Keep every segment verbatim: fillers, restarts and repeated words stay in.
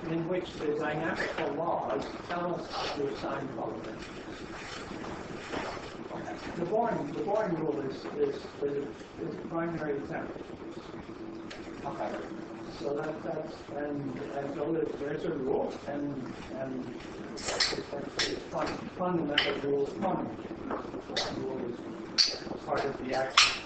in which the dynamical laws tell us how to assign probability. The Born, the Born rule is, is, is, is a primary example. Okay. So that, that's, and, and so there's, there's a rule, and, and it's, it's fun, fundamental rule of quantum mechanics. The rule is part of the action.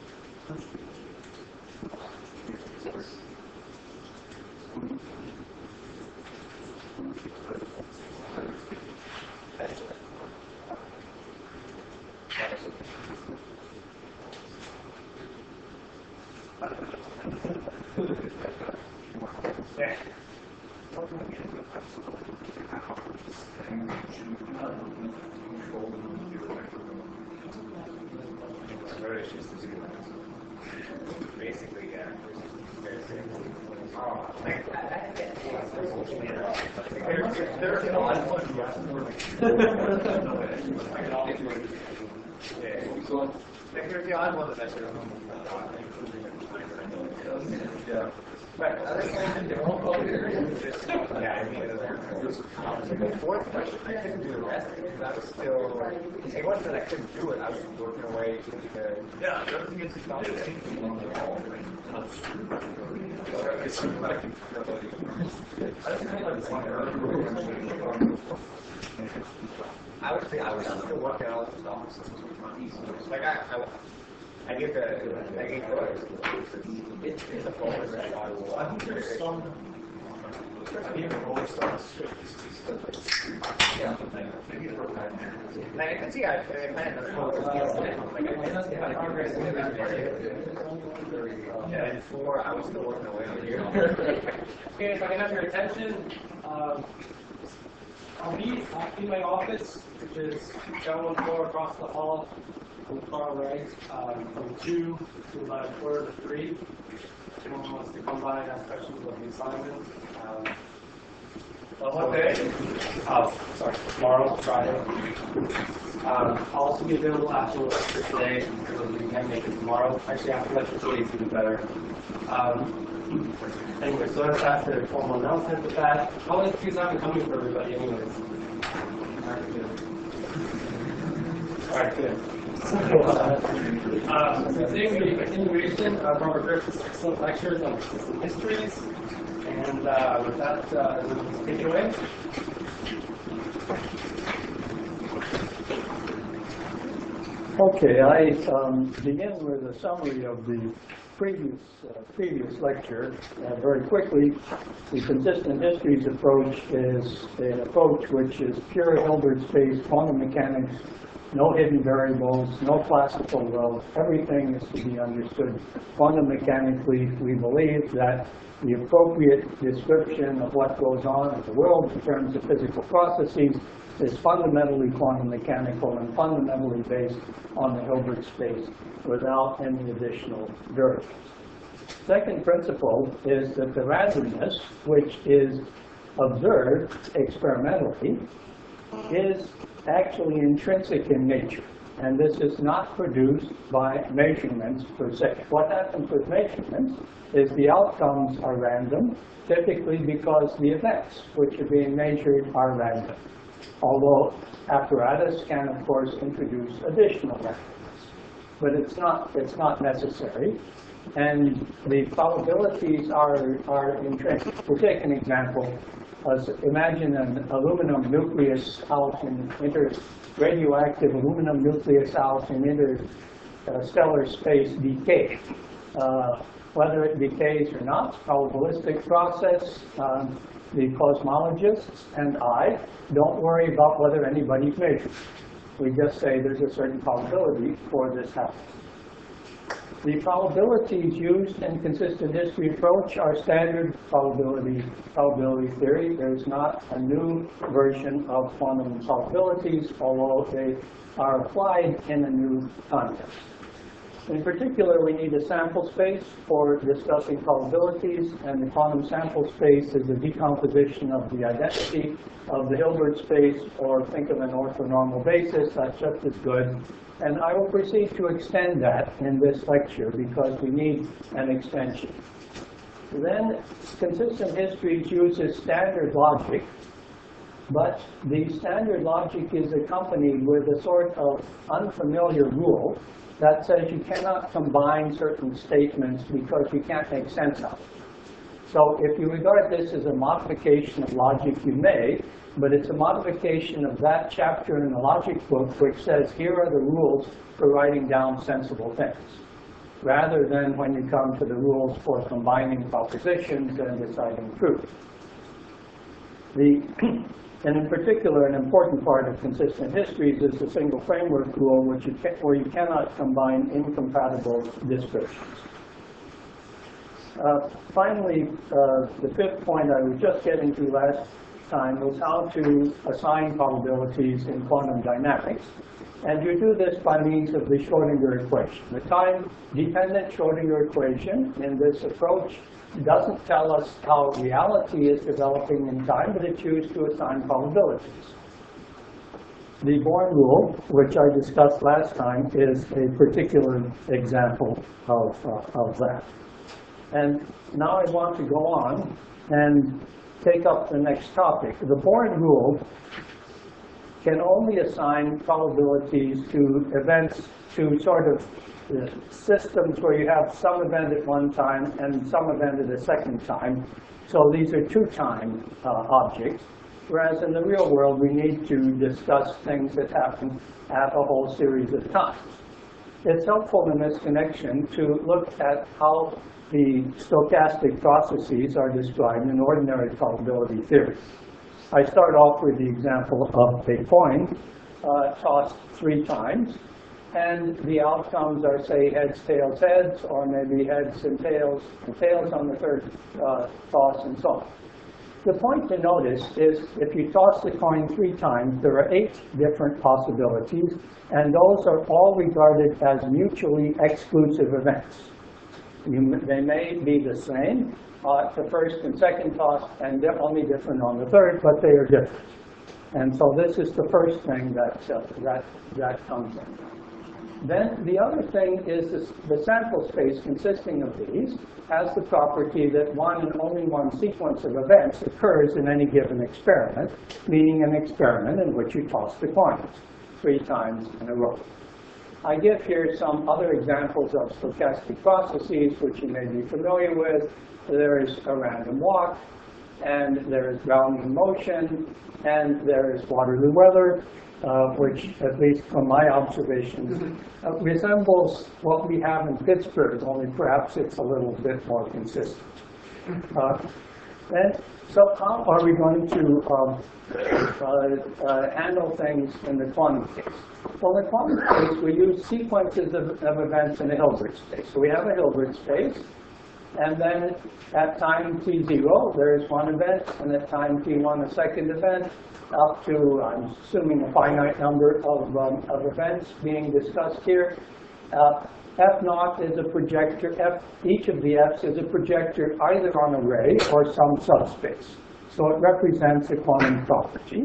Basically, yeah. There's an odd one. There's the odd one that that's yeah. But other than they're all called yeah, I mean, the fourth question, I couldn't do the rest because I was still, it wasn't that I couldn't do it, I was working away to the, yeah, everything is I would say I was still working out the stuff. Like I, I I gave the, I gave the, it's, it's a phone. I think there's some, yeah. Like I can see I, I planned another yeah, and four, I was still working away over here. Okay, if I can have your attention, um, I'll be in my office, which is down one floor across the hall. On the far right, um, from two to about a quarter to three. If anyone wants to come by and ask questions about the assignment. Um, On what day? Oh, sorry, tomorrow, Friday. Um, I'll also be available after lecture today, because we can make it tomorrow. Actually, after lecture today is even better. Um, anyway, so that's after the formal announcement with that. I'll excuse I'm coming for everybody anyways. All right, good. All right, good. So, uh, um, today we have a continuation of Robert Griffith's excellent lectures on system histories. And uh, with that, uh, take it away. Okay, I um, begin with a summary of the previous uh, previous lecture. Uh, very quickly, the consistent histories approach is an approach which is pure Hilbert-based quantum mechanics. No hidden variables, no classical wealth. Everything is to be understood quantum mechanically. We believe that the appropriate description of what goes on in the world in terms of physical processes is fundamentally quantum mechanical and fundamentally based on the Hilbert space without any additional variables. Second principle is that the randomness, which is observed experimentally, is actually intrinsic in nature, and this is not produced by measurements per se. What happens with measurements is the outcomes are random, typically because the events which are being measured are random, although apparatus can, of course, introduce additional randomness. But it's not, it's not necessary, and the probabilities are, are intrinsic. We'll take an example. As imagine an aluminum nucleus out in inter radioactive aluminum nucleus out in interstellar space decay. Uh, whether it decays or not, probabilistic process. Um, the cosmologists and I don't worry about whether anybody's measured. We just say there's a certain probability for this happening. The probabilities used in consistent history approach are standard probability probability theory. There's not a new version of quantum probabilities, although they are applied in a new context. In particular, we need a sample space for discussing probabilities, and the quantum sample space is a decomposition of the identity of the Hilbert space, or think of an orthonormal basis. That's just as good. And I will proceed to extend that in this lecture because we need an extension. Then consistent histories uses standard logic, but the standard logic is accompanied with a sort of unfamiliar rule that says you cannot combine certain statements because you can't make sense of it. So if you regard this as a modification of logic, you may, but it's a modification of that chapter in the logic book which says here are the rules for writing down sensible things, rather than when you come to the rules for combining propositions and deciding truth. The, and in particular, an important part of consistent histories is the single framework rule, which you can, where you cannot combine incompatible descriptions. Uh, finally, uh, the fifth point I was just getting to last time was how to assign probabilities in quantum dynamics. And you do this by means of the Schrodinger equation. The time-dependent Schrodinger equation in this approach doesn't tell us how reality is developing in time, but it's used to assign probabilities. The Born rule, which I discussed last time, is a particular example of, uh, of that. And now I want to go on and take up the next topic. The Born rule can only assign probabilities to events, to sort of uh, systems where you have some event at one time and some event at a second time. So these are two-time uh, objects, whereas in the real world we need to discuss things that happen at a whole series of times. It's helpful in this connection to look at how the stochastic processes are described in ordinary probability theory. I start off with the example of a coin uh, tossed three times, and the outcomes are, say, heads, tails, heads, or maybe heads and tails, and tails on the third uh, toss, and so on. The point to notice is if you toss the coin three times, there are eight different possibilities, and those are all regarded as mutually exclusive events. You, they may be the same, uh, the first and second toss, and they're only different on the third, but they are different. And so this is the first thing that, uh, that, that comes in. Then the other thing is this, the sample space consisting of these has the property that one and only one sequence of events occurs in any given experiment, meaning an experiment in which you toss the coins three times in a row. I give here some other examples of stochastic processes which you may be familiar with. There is a random walk, and there is grounding motion, and there is Waterloo weather, uh, which, at least from my observations, uh, resembles what we have in Pittsburgh, only perhaps it's a little bit more consistent. Uh, and so how are we going to um, uh, uh, handle things in the quantum case? Well, in the quantum case, we use sequences of, of events in a Hilbert space. So we have a Hilbert space, and then at time t zero, there is one event, and at time t one, a second event, up to, I'm assuming, a finite number of, um, of events being discussed here. Uh, F naught is a projector, F, each of the F's is a projector either on a ray or some subspace. So it represents a quantum property.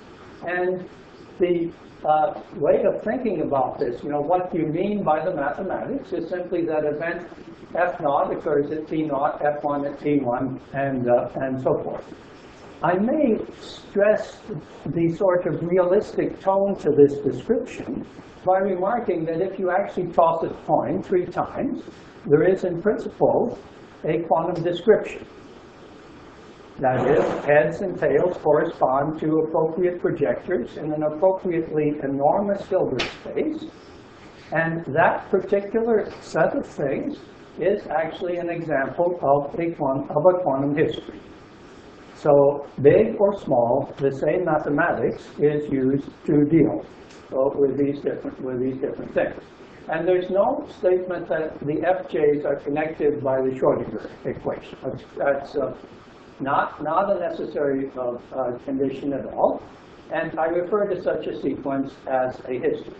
And the uh, way of thinking about this, you know, what you mean by the mathematics is simply that event F naught occurs at T naught, F one at T one, and, uh, and so forth. I may stress the sort of realistic tone to this description by remarking that if you actually toss a coin three times, there is in principle a quantum description. That is, heads and tails correspond to appropriate projectors in an appropriately enormous Hilbert space, and that particular set of things is actually an example of a, quant of a quantum history. So, big or small, the same mathematics is used to deal uh, with these different with these different things. And there's no statement that the F J's are connected by the Schrodinger equation. That's, that's uh, not not a necessary uh, uh, condition at all. And I refer to such a sequence as a history.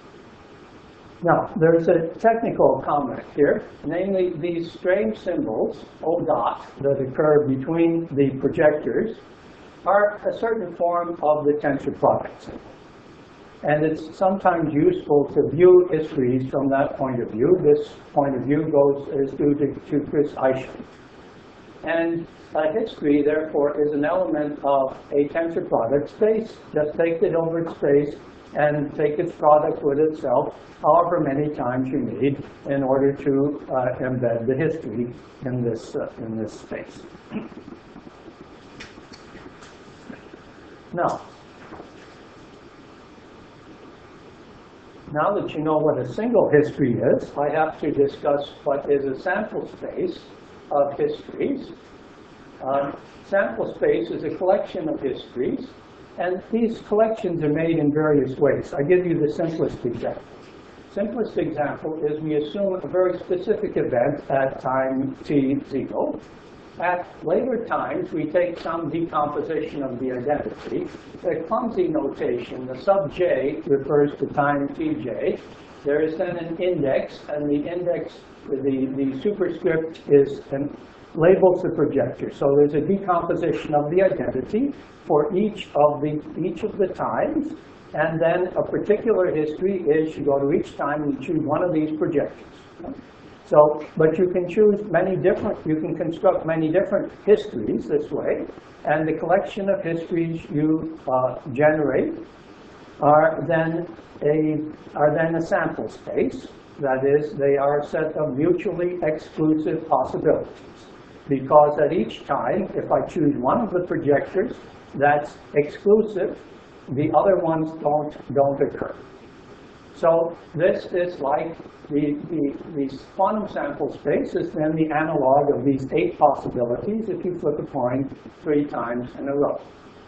Now, there's a technical comment here, namely these strange symbols, O dot, that occur between the projectors are a certain form of the tensor product symbol. And it's sometimes useful to view histories from that point of view. This point of view goes is due to, to Chris Eichmann. And a history, therefore, is an element of a tensor product space. Just take the Hilbert space and take its product with itself however many times you need in order to uh, embed the history in this, uh, in this space. Now, now that you know what a single history is, I have to discuss what is a sample space of histories. Uh, sample space is a collection of histories, and these collections are made in various ways. I give you the simplest example. Simplest example is we assume a very specific event at time t zero. At later times, we take some decomposition of the identity. The clumsy notation, the sub j, refers to time tj. There is then an index, and the index, the, the superscript is an, labels the projector. So there's a decomposition of the identity for each of the, each of the times. And then a particular history is you go to each time and choose one of these projectors. So, but you can choose many different, you can construct many different histories this way, and the collection of histories you uh, generate are then a are then a sample space. That is, they are a set of mutually exclusive possibilities. Because at each time, if I choose one of the projectors that's exclusive, the other ones don't don't occur. So this is like the, the, the quantum sample space is then the analog of these eight possibilities if you flip a coin three times in a row.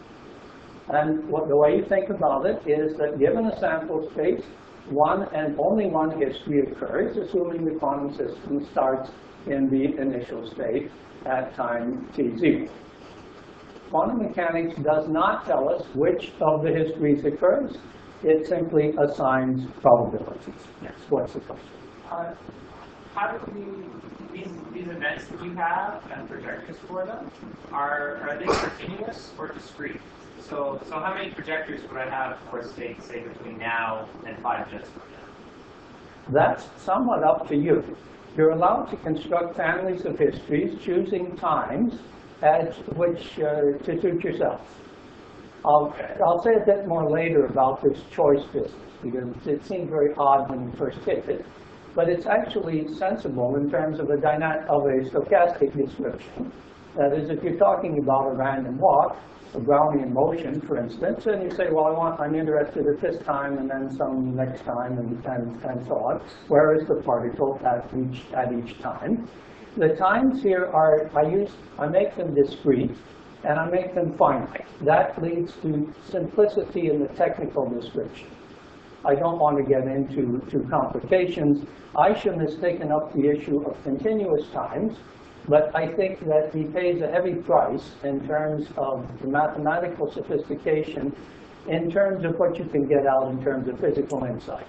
And what, the way you think about it is that given a sample space, one and only one history occurs, assuming the quantum system starts in the initial state at time t zero. Quantum mechanics does not tell us which of the histories occurs. It simply assigns probabilities. Yes, what's the question? Uh, how do we, these, these events that you have and projectors for them, are, are they continuous or discrete? So, so how many projectors would I have for states, say, between now and five jets from now? That's somewhat up to you. You're allowed to construct families of histories, choosing times at which uh, to suit yourself. I'll, I'll say a bit more later about this choice business, because it seemed very odd when you first hit it. But it's actually sensible in terms of a, dyna of a stochastic description. That is, if you're talking about a random walk, a Brownian motion, for instance, and you say, well, I want, I'm interested at this time, and then some next time, and, and, and so on. Where is the particle at each, at each time? The times here are, I use, I make them discrete, and I make them finite. That leads to simplicity in the technical description. I don't want to get into to complications. Isham has taken up the issue of continuous times, but I think that he pays a heavy price in terms of the mathematical sophistication, in terms of what you can get out in terms of physical insight.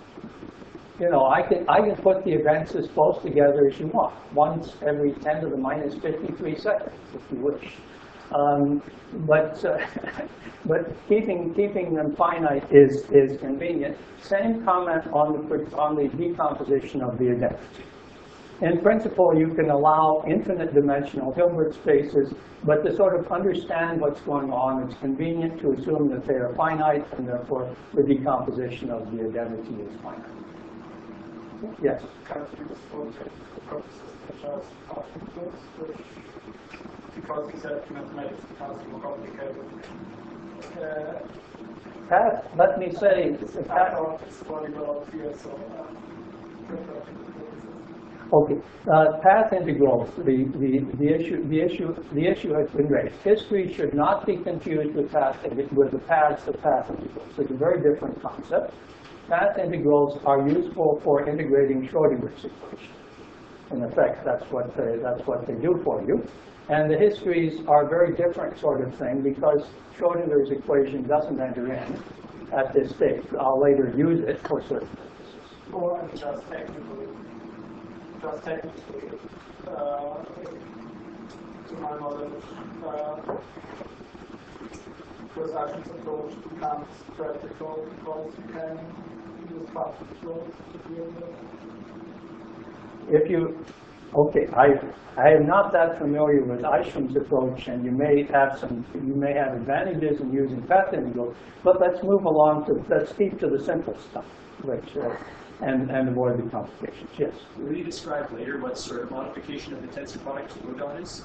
You know, I can, I can put the events as close together as you want, once every ten to the minus fifty-three seconds, if you wish. Um, but uh, but keeping keeping them finite is is convenient. Same comment on the on the decomposition of the identity. In principle, you can allow infinite dimensional Hilbert spaces, but to sort of understand what's going on, it's convenient to assume that they are finite, and therefore the decomposition of the identity is finite. Yes. Because he said mathematics becomes more complicated. Uh, Pat, let me say, Pat, it's polyglot here, so okay, uh, path integrals. The, the the issue the issue the issue has been raised. History should not be confused with path with the paths of path integrals. It's a very different concept. Path integrals are useful for integrating Schrodinger's equation. In effect, that's what they, that's what they do for you. And the histories are a very different sort of thing because Schrodinger's equation doesn't enter in at this stage. I'll later use it for certain purposes. or just technically, just technically, uh, to my knowledge, uh, Rosachin's approach becomes practical because you can use partial flows to deal with. If you Okay, I, I am not that familiar with Eisham's approach, and you may have some, you may have advantages in using path integral, but let's move along to, let's keep to the simple stuff, which, uh, and, and avoid the complications. Yes? Will you describe later what sort of modification of the tensor product ODOT is?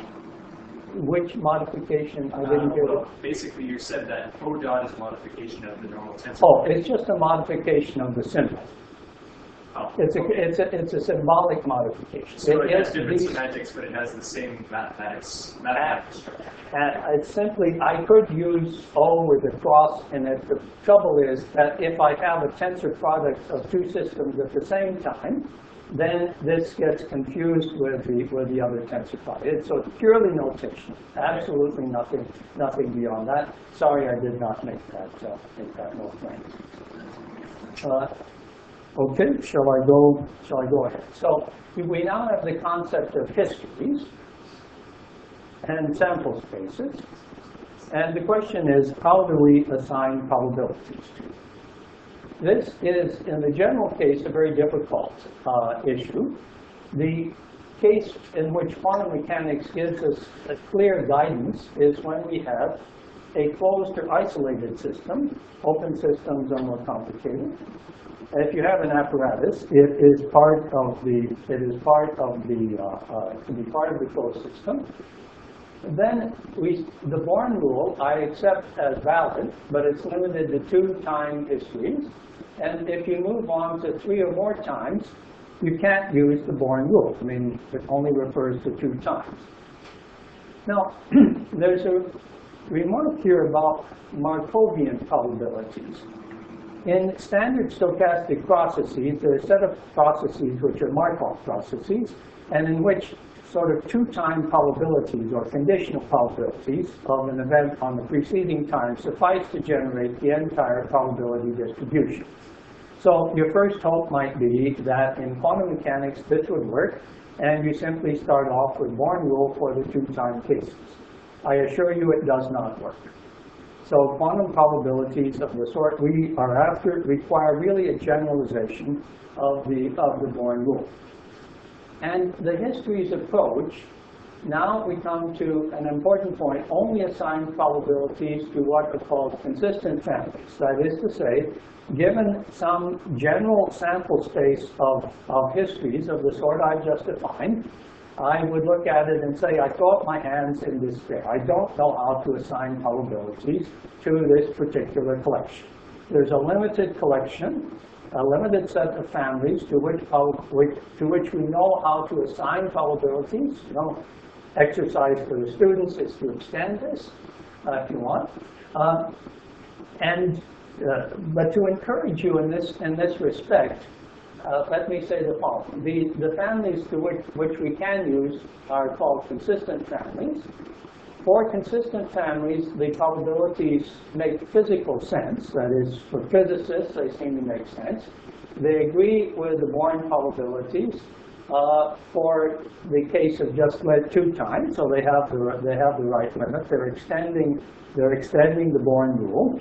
Which modification, I didn't Uh, get well, it. basically, you said that ODOT is modification of the normal tensor Oh, product. it's just a modification of the symbol. Oh, It's a, okay. it's a, it's a symbolic modification. So it has is different these- semantics, but it has the same mathematics, mathematical structure. And it's simply, I could use O with a cross in it. The trouble is that if I have a tensor product of two systems at the same time, then this gets confused with the, with the other tensor product. It's so purely notation, absolutely nothing, nothing beyond that. Sorry, I did not make that, uh, make that more plain. Uh, Okay, shall I go, shall I go ahead? So we now have the concept of histories and sample spaces. And the question is, how do we assign probabilities to them? This is, in the general case, a very difficult uh, issue. The case in which quantum mechanics gives us a clear guidance is when we have a closed or isolated system. Open systems are more complicated. If you have an apparatus, it is part of the it is part of the uh, uh, to be part of the closed system. Then we the Born rule I accept as valid, but it's limited to two time histories. And if you move on to three or more times, you can't use the Born rule. I mean, it only refers to two times. Now, there's a remark here about Markovian probabilities. In standard stochastic processes, there are a set of processes which are Markov processes, and in which sort of two-time probabilities or conditional probabilities of an event on the preceding time suffice to generate the entire probability distribution. So your first hope might be that in quantum mechanics this would work, and you simply start off with Born rule for the two-time cases. I assure you it does not work. So quantum probabilities of the sort we are after require really a generalization of the, of the Born rule. And the histories approach, now we come to an important point, only assign probabilities to what are called consistent families. That is to say, given some general sample space of, of histories of the sort I just defined, I would look at it and say, I throw up my hands in despair. I don't know how to assign probabilities to this particular collection. There's a limited collection, a limited set of families to which, which, to which we know how to assign probabilities. You know, exercise for the students is to extend this, uh, if you want. Uh, and, uh, but to encourage you in this, in this respect, Uh, let me say the following. The, the families to which, which we can use are called consistent families. For consistent families, the probabilities make physical sense. That is, for physicists, they seem to make sense. They agree with the Born probabilities uh, for the case of just led two times, so they have the, they have the right limit. They're extending, they're extending the Born rule.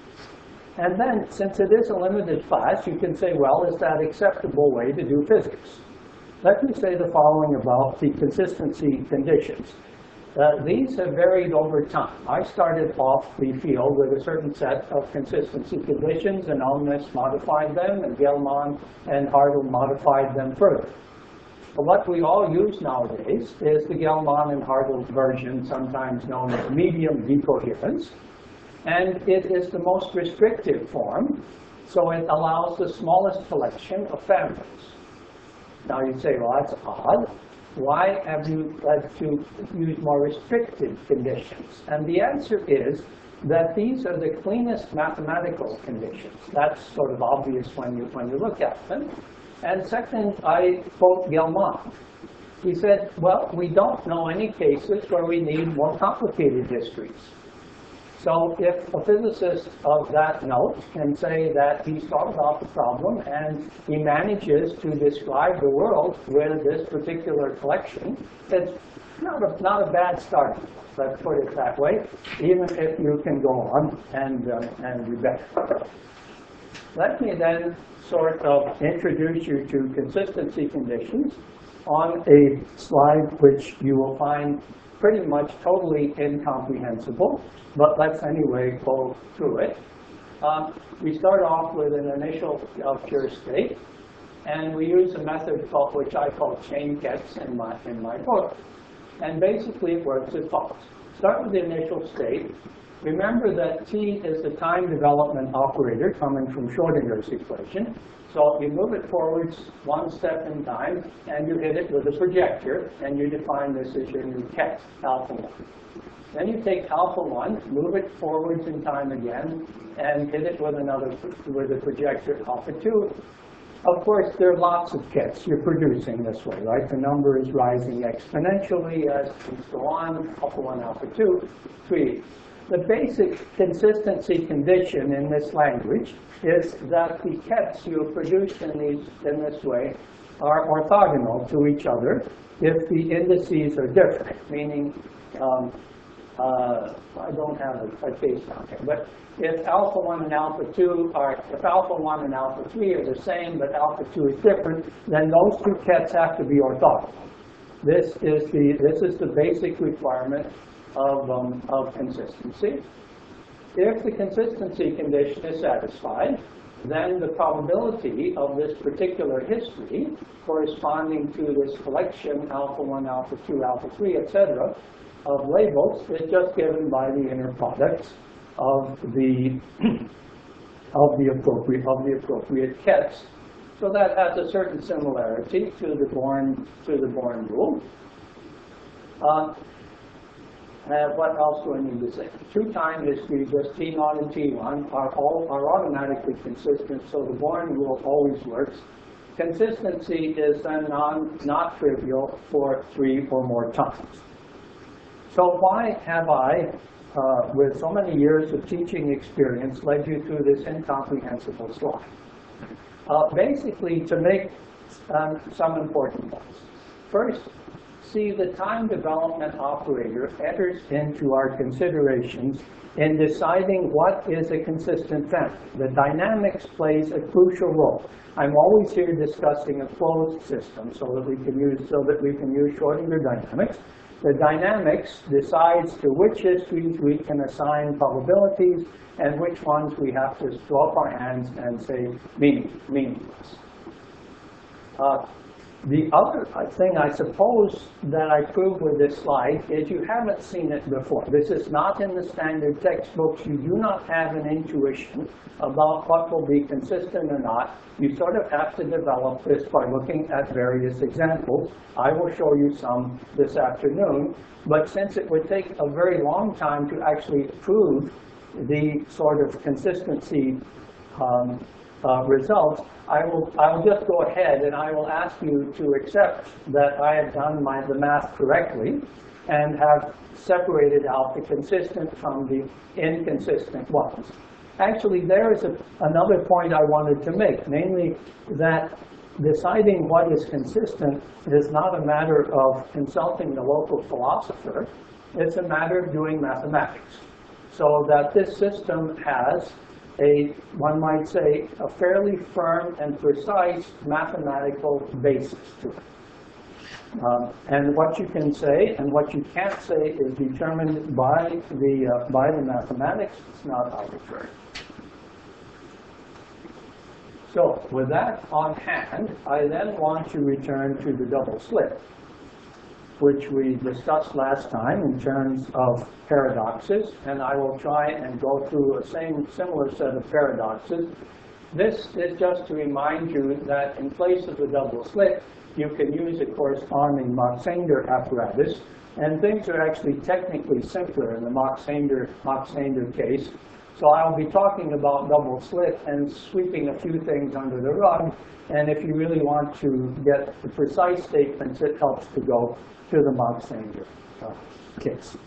And then, since it is a limited class, you can say, well, is that an acceptable way to do physics? Let me say the following about the consistency conditions. Uh, these have varied over time. I started off the field with a certain set of consistency conditions, and Omnis modified them, and Gell-Mann and Hartle modified them further. But what we all use nowadays is the Gell-Mann and Hartle version, sometimes known as medium decoherence. And it is the most restrictive form, so it allows the smallest collection of families. Now you say, well, that's odd. Why have you had to use more restrictive conditions? And the answer is that these are the cleanest mathematical conditions. That's sort of obvious when you, when you look at them. And second, I quote Gell-Mann. He said, well, we don't know any cases where we need more complicated histories. So if a physicist of that note can say that he's thought about the problem and he manages to describe the world with this particular collection, it's not a, not a bad start, let's put it that way, even if you can go on and, uh, and do better. Let me then sort of introduce you to consistency conditions. on a slide which you will find pretty much totally incomprehensible, but let's anyway go through it. Um, we start off with an initial uh, pure state, and we use a method called, which I call chain gets in my, in my book. And basically it works as follows. Start with the initial state. Remember that T is the time development operator coming from Schrödinger's equation. So you move it forwards one step in time, and you hit it with a projector, and you define this as your new ket, alpha one. Then you take alpha one, move it forwards in time again, and hit it with another, with a projector, alpha two. Of course, there are lots of kets you're producing this way, right? The number is rising exponentially as things go on, alpha one, alpha two, three. The basic consistency condition in this language is that the kets you have produced in, these, in this way are orthogonal to each other if the indices are different, meaning, um, uh, I don't have a, a case down here, but if alpha one and alpha two are, if alpha one and alpha three are the same, but alpha two is different, then those two kets have to be orthogonal. This is the, this is the basic requirement of, um, of consistency. If the consistency condition is satisfied, then the probability of this particular history corresponding to this collection, alpha one, alpha two, alpha three, et cetera, of labels is just given by the inner products of the of the appropriate of the appropriate kets. So that has a certain similarity to the Born to the Born rule. Uh, Uh, what else do I need to say? Two time histories, just T naught and T one, are all are automatically consistent, so the Born rule always works. Consistency is then non not trivial for three or more times. So why have I, uh, with so many years of teaching experience, led you through this incomprehensible slide? Uh, basically, to make um, some important points. First, see, the time development operator enters into our considerations in deciding what is a consistent family. The dynamics plays a crucial role. I'm always here discussing a closed system so that we can use so that we can use Schrödinger dynamics. The dynamics decides to which histories we can assign probabilities and which ones we have to throw up our hands and say meaning, meaningless. Uh, The other thing I suppose that I prove with this slide is you haven't seen it before. This is not in the standard textbooks. You do not have an intuition about what will be consistent or not. You sort of have to develop this by looking at various examples. I will show you some this afternoon, but since it would take a very long time to actually prove the sort of consistency um, uh, results, I will, I will just go ahead and I will ask you to accept that I have done my, the math correctly and have separated out the consistent from the inconsistent ones. Actually, there is a, another point I wanted to make, namely that deciding what is consistent is not a matter of consulting the local philosopher. It's a matter of doing mathematics. So that this system has a, one might say, a fairly firm and precise mathematical basis to it. Um, and what you can say and what you can't say is determined by the, uh, by the mathematics. It's not arbitrary. So with that on hand, I then want to return to the double slit, which we discussed last time in terms of paradoxes, and I will try and go through a same similar set of paradoxes. This is just to remind you that in place of the double slit, you can use a corresponding Mach-Sander apparatus, and things are actually technically simpler in the Mach-Sander Mach-Sander case. So I'll be talking about double slit and sweeping a few things under the rug, and if you really want to get the precise statements, it helps to go to the Mach-Sander uh, case.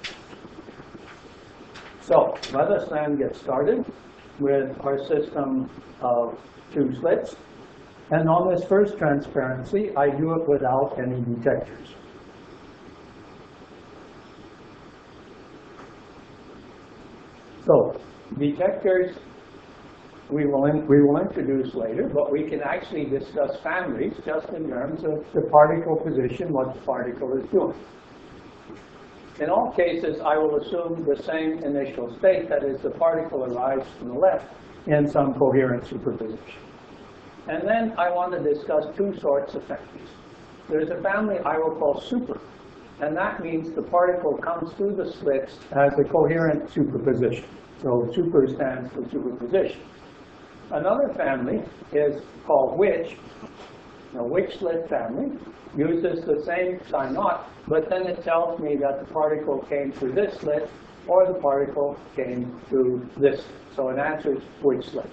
So let us then get started with our system of two slits. And on this first transparency, I do it without any detectors. So detectors we will, in, we will introduce later, but we can actually discuss families just in terms of the particle position, what the particle is doing. In all cases, I will assume the same initial state, that is, the particle arrives from the left in some coherent superposition. And then I want to discuss two sorts of families. There's a family I will call super, and that means the particle comes through the slits as a coherent superposition. So super stands for superposition. Another family is called Witch. The Witch slit family uses the same psi naught, but then it tells me that the particle came through this slit or the particle came through this. So it answers which slit.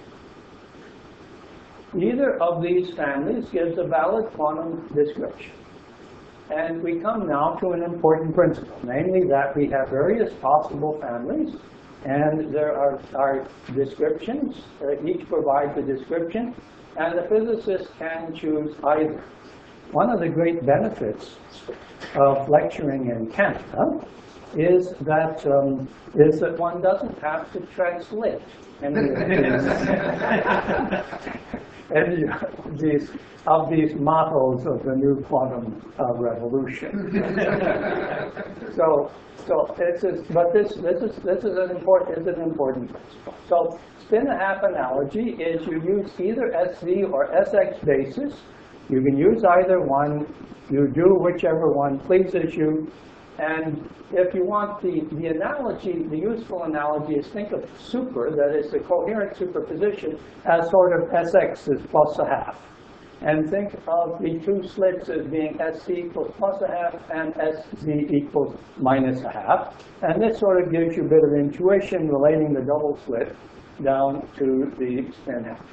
Either of these families gives a valid quantum description. And we come now to an important principle, namely that we have various possible families, and there are, are descriptions, uh, each provides a description, and the physicist can choose either. One of the great benefits of lecturing in Canada is that, um, is that one doesn't have to translate any of these, any of these, of these mottos of the new quantum uh, revolution. so, so this is, but this this is this is an important is an important principle. So, spin a half analogy is you use either S Z or S X basis. You can use either one. You do whichever one pleases you. And if you want the, the analogy, the useful analogy is think of super, that is the coherent superposition, as sort of S X is plus a half. And think of the two slits as being S C equals plus a half and S Z equals minus a half. And this sort of gives you a bit of intuition relating the double slit down to the spin half.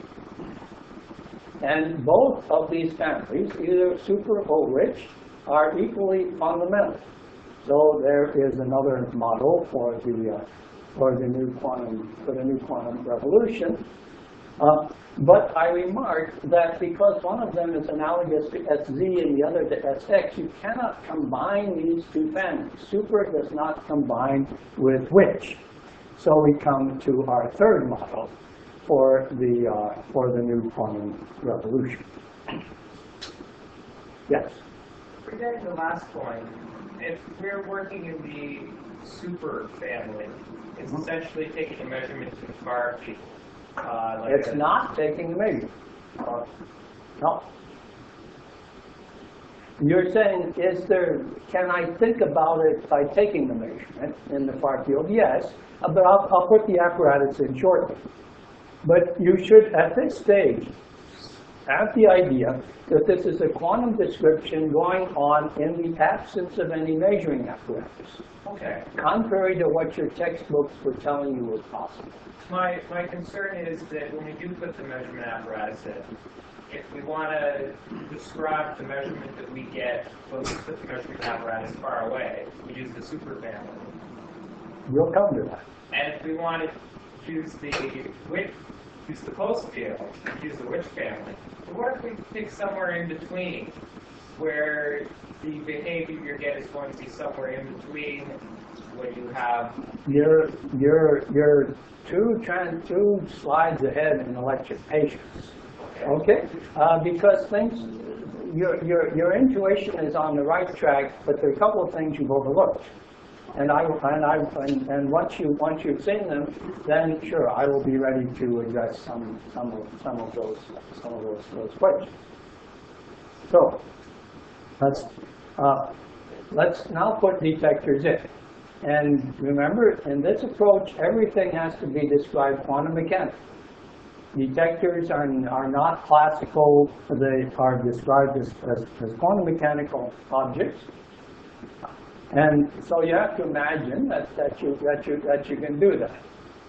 And both of these families, either super or Witch, are equally fundamental. So there is another model for the uh, for the new quantum for the new quantum revolution. Uh, but I remark that because one of them is analogous to S Z and the other to S X, you cannot combine these two families. Super does not combine with Witch. So we come to our third model for the uh, for the new quantum revolution. Yes. Regarding the last point, if we're working in the super family, it's essentially taking a measurement to the far field. Uh, like It's a, not taking the measurement. Uh, no. You're saying, is there, can I think about it by taking the measurement in the far field? Yes, uh, but I'll, I'll put the apparatus in shortly. But you should, at this stage, have the idea that this is a quantum description going on in the absence of any measuring apparatus. Okay. Contrary to what your textbooks were telling you was possible. My, my concern is that when we do put the measurement apparatus in, if we want to describe the measurement that we get when we put the measurement apparatus far away, we use the super family. You'll come to that. And if we want to use the width, use the close field, use the Witch family, but what if we pick somewhere in between, where the behavior you get is going to be somewhere in between when you have... You're, you're, you're two, trans, two slides ahead in electric patience. Okay? Uh, because things, your, your, your intuition is on the right track, but there are a couple of things you've overlooked. And I and I and, and once you once you've seen them, then sure I will be ready to address some some of some of those some of those those questions. So let's uh, let's now put detectors in. And remember, in this approach, everything has to be described quantum mechanically. Detectors are are not classical; they are described as, as, as quantum mechanical objects. And so you have to imagine that, that, you, that, you, that you can do that.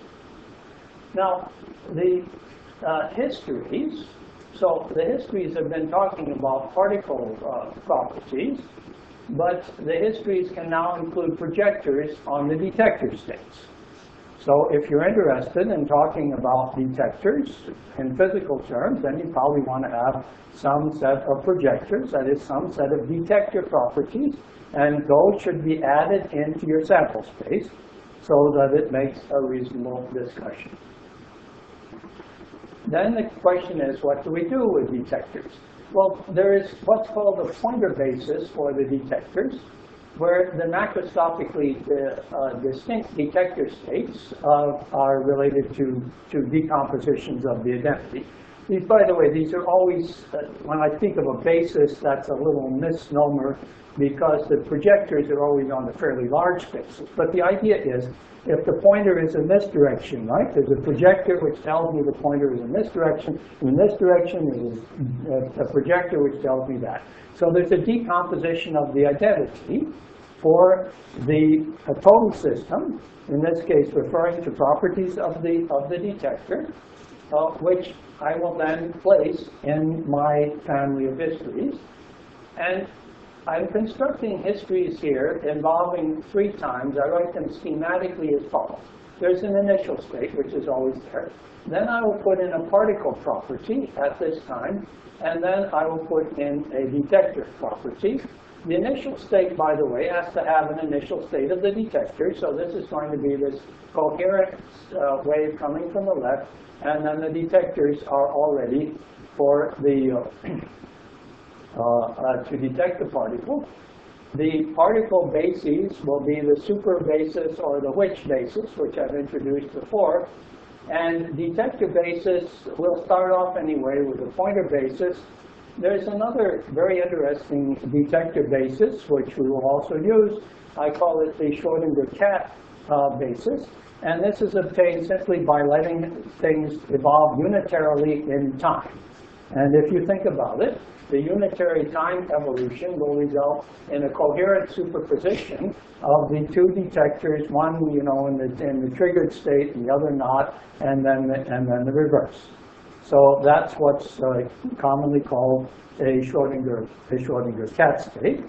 Now, the uh, histories, so the histories have been talking about particle uh, properties, but the histories can now include projectors on the detector states. So if you're interested in talking about detectors in physical terms, then you probably want to have some set of projectors, that is, some set of detector properties, and those should be added into your sample space so that it makes a reasonable discussion. then the question is, what do we do with detectors? Well, there is what's called a pointer basis for the detectors, where the macroscopically uh, uh, distinct detector states uh, are related to, to decompositions of the identity. These, by the way, these are always, uh, when I think of a basis, that's a little misnomer, because the projectors are always on a fairly large basis. But the idea is, if the pointer is in this direction, right, there's a projector which tells me the pointer is in this direction, in this direction there's a, a projector which tells me that. So there's a decomposition of the identity for the a total system, in this case referring to properties of the, of the detector, uh, which I will then place in my family of histories. And I'm constructing histories here involving three times. I write them schematically as follows. There's an initial state, which is always there. Then I will put in a particle property at this time, and then I will put in a detector property. The initial state, by the way, has to have an initial state of the detector, so this is going to be this coherent uh, wave coming from the left, and then the detectors are all ready for the uh, Uh, uh, to detect the particle. The particle bases will be the super basis or the Which basis, which I've introduced before. And detector basis will start off anyway with a pointer basis. There's another very interesting detector basis, which we will also use. I call it the Schrodinger cat uh, basis. And this is obtained simply by letting things evolve unitarily in time. And if you think about it, the unitary time evolution will result in a coherent superposition of the two detectors, one, you know, in the, in the triggered state and the other not, and then the, and then the reverse. So that's what's uh, commonly called a Schrodinger, a Schrodinger cat state.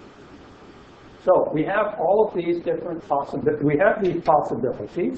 So we have all of these different possibilities. We have these possibilities,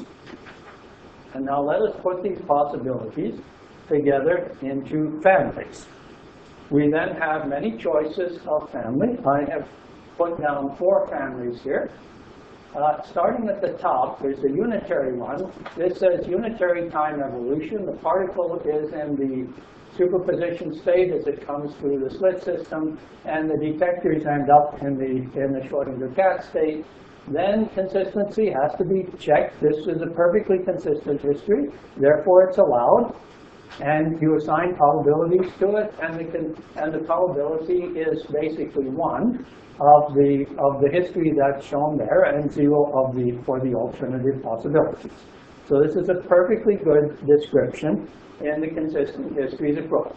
and now let us put these possibilities together into families. We then have many choices of family. I have put down four families here. Uh, starting at the top, there's a unitary one. This says unitary time evolution. The particle is in the superposition state as it comes through the slit system, and the detectors end up in the, in the Schrodinger cat state. Then consistency has to be checked. This is a perfectly consistent history, therefore it's allowed. And you assign probabilities to it, and the, and the probability is basically one of the, of the history that's shown there, and zero of the, for the alternative possibilities. So this is a perfectly good description in the consistent histories approach.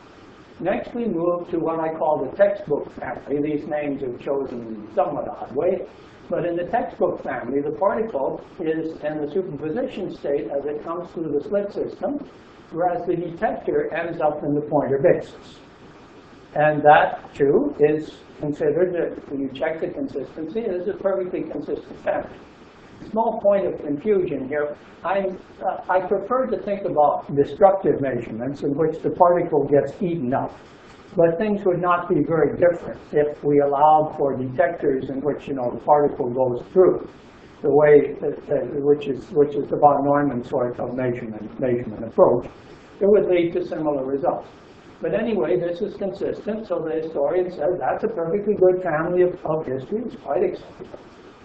Next we move to what I call the textbook family. These names are chosen in a somewhat odd way. But in the textbook family, the particle is in the superposition state as it comes through the slit system, whereas the detector ends up in the pointer basis. And that, too, is considered, that when you check the consistency, it is a perfectly consistent family. Small point of confusion here. I'm, uh, I prefer to think about destructive measurements in which the particle gets eaten up. But things would not be very different if we allowed for detectors in which, you know, the particle goes through. The way, that, uh, which is which is the von Neumann sort of measurement measurement approach, it would lead to similar results. But anyway, this is consistent, so the historian says that's a perfectly good family of, of history. It's quite acceptable.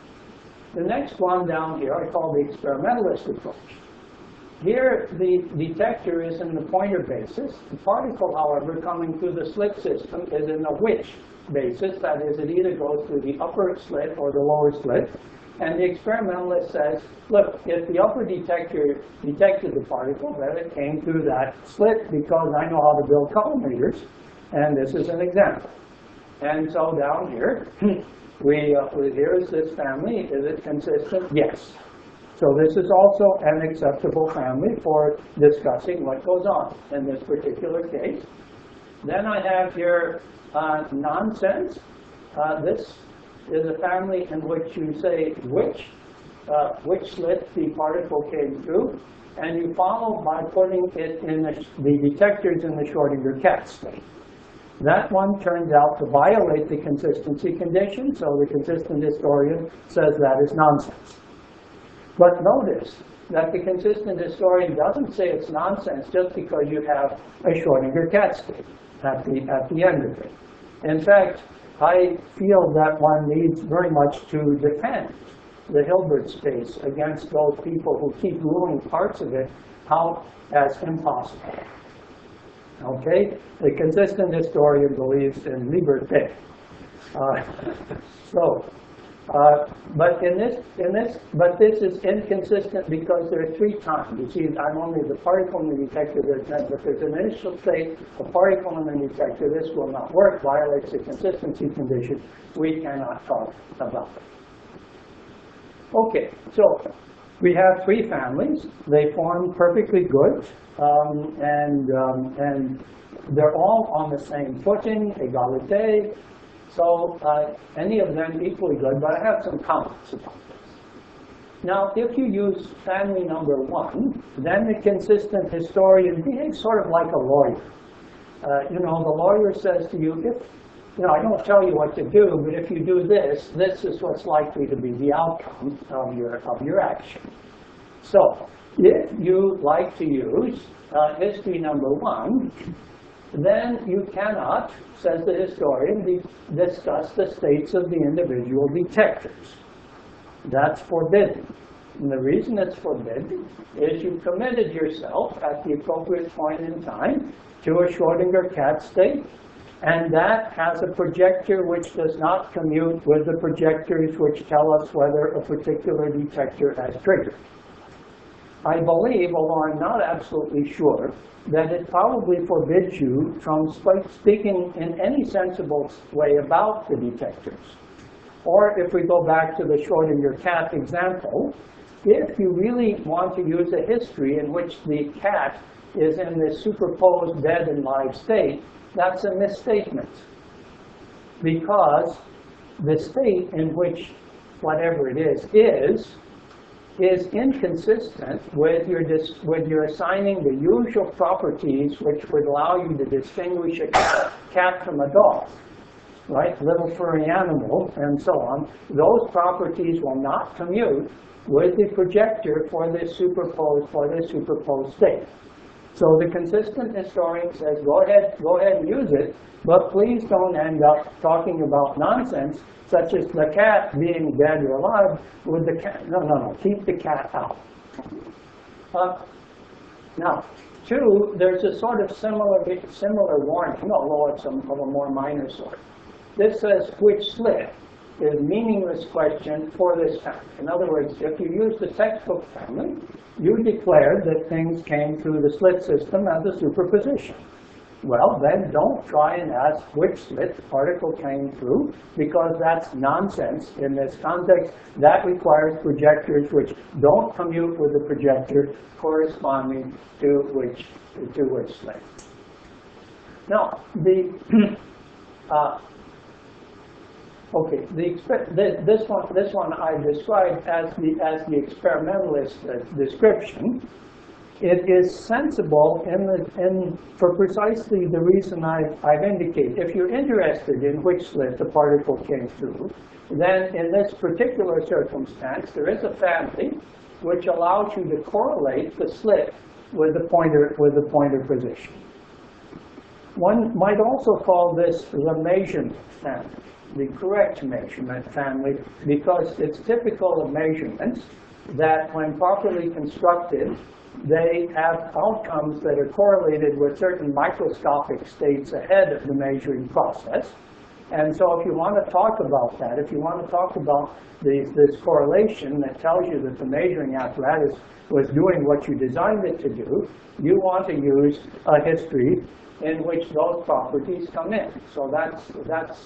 The next one down here I call the experimentalist approach. Here, the detector is in the pointer basis. The particle, however, coming through the slit system is in the Which basis. That is, it either goes through the upper slit or the lower slit. And the experimentalist says, look, if the upper detector detected the particle, then it came through that slit because I know how to build collimators, and this is an example. And so down here, we, uh, here is this family. Is it consistent? Yes. So this is also an acceptable family for discussing what goes on in this particular case. Then I have here uh, nonsense. Uh, this is a family in which you say which, uh, which slit the particle came through, and you follow by putting it in the, the detectors in the Schrodinger cat state. That one turns out to violate the consistency condition, so the consistent historian says that is nonsense. But notice, that the consistent historian doesn't say it's nonsense just because you have a Schrodinger cat state at the, at the end of it. In fact, I feel that one needs very much to defend the Hilbert space against those people who keep ruling parts of it out as impossible. Okay? The consistent historian believes in liberté. Uh, so, uh, but in this, in this, but this is inconsistent because there are three times. You see, I'm only the particle in the detector, but there's an initial state, a particle in the detector. This will not work, violates the consistency condition. We cannot talk about it. Okay, so we have three families. They form perfectly good, um, and um, and they're all on the same footing, égalité. So uh, any of them equally good, but I have some comments about this. Now, if you use family number one, then the consistent historian behaves sort of like a lawyer. Uh, you know, the lawyer says to you, if, you know, I don't tell you what to do, but if you do this, this is what's likely to be the outcome of your, of your action. So, if you like to use uh, history number one, then you cannot, says the historian, be, discuss the states of the individual detectors. That's forbidden. And the reason it's forbidden is you committed yourself at the appropriate point in time to a Schrodinger cat state, and that has a projector which does not commute with the projectors which tell us whether a particular detector has triggered. I believe, although I'm not absolutely sure, that it probably forbids you from speaking in any sensible way about the detectors. Or if we go back to the Schrodinger cat example, if you really want to use a history in which the cat is in this superposed dead and live state, that's a misstatement. Because the state in which whatever it is is, is inconsistent with your, dis with your assigning the usual properties which would allow you to distinguish a cat, cat from a dog, right? Little furry animal, and so on. Those properties will not commute with the projector for this superposed, for this superposed state. So the consistent historian says, go ahead, go ahead and use it, but please don't end up talking about nonsense such as the cat being dead or alive with the cat. No, no, no, keep the cat out. Uh, now, two, there's a sort of similar, similar warning, although it's a, of a more minor sort. This says, which slit is meaningless question for this family. In other words, if you use the textbook family, you declared that things came through the slit system as a superposition. Well, then don't try and ask which slit the particle came through, because that's nonsense in this context. That requires projectors which don't commute with the projector corresponding to which, to which slit. Now, the uh, okay, the, the, this one, this one I described as the as the experimentalist uh, description. It is sensible in the, in, for precisely the reason I, I've indicated. If you're interested in which slit the particle came through, then in this particular circumstance, there is a family which allows you to correlate the slit with the pointer, with the pointer position. One might also call this the measurement family, the correct measurement family, because it's typical of measurements that when properly constructed, they have outcomes that are correlated with certain microscopic states ahead of the measuring process. And so if you want to talk about that, if you want to talk about these, this correlation that tells you that the measuring apparatus was doing what you designed it to do, you want to use a history in which those properties come in. So that's, that's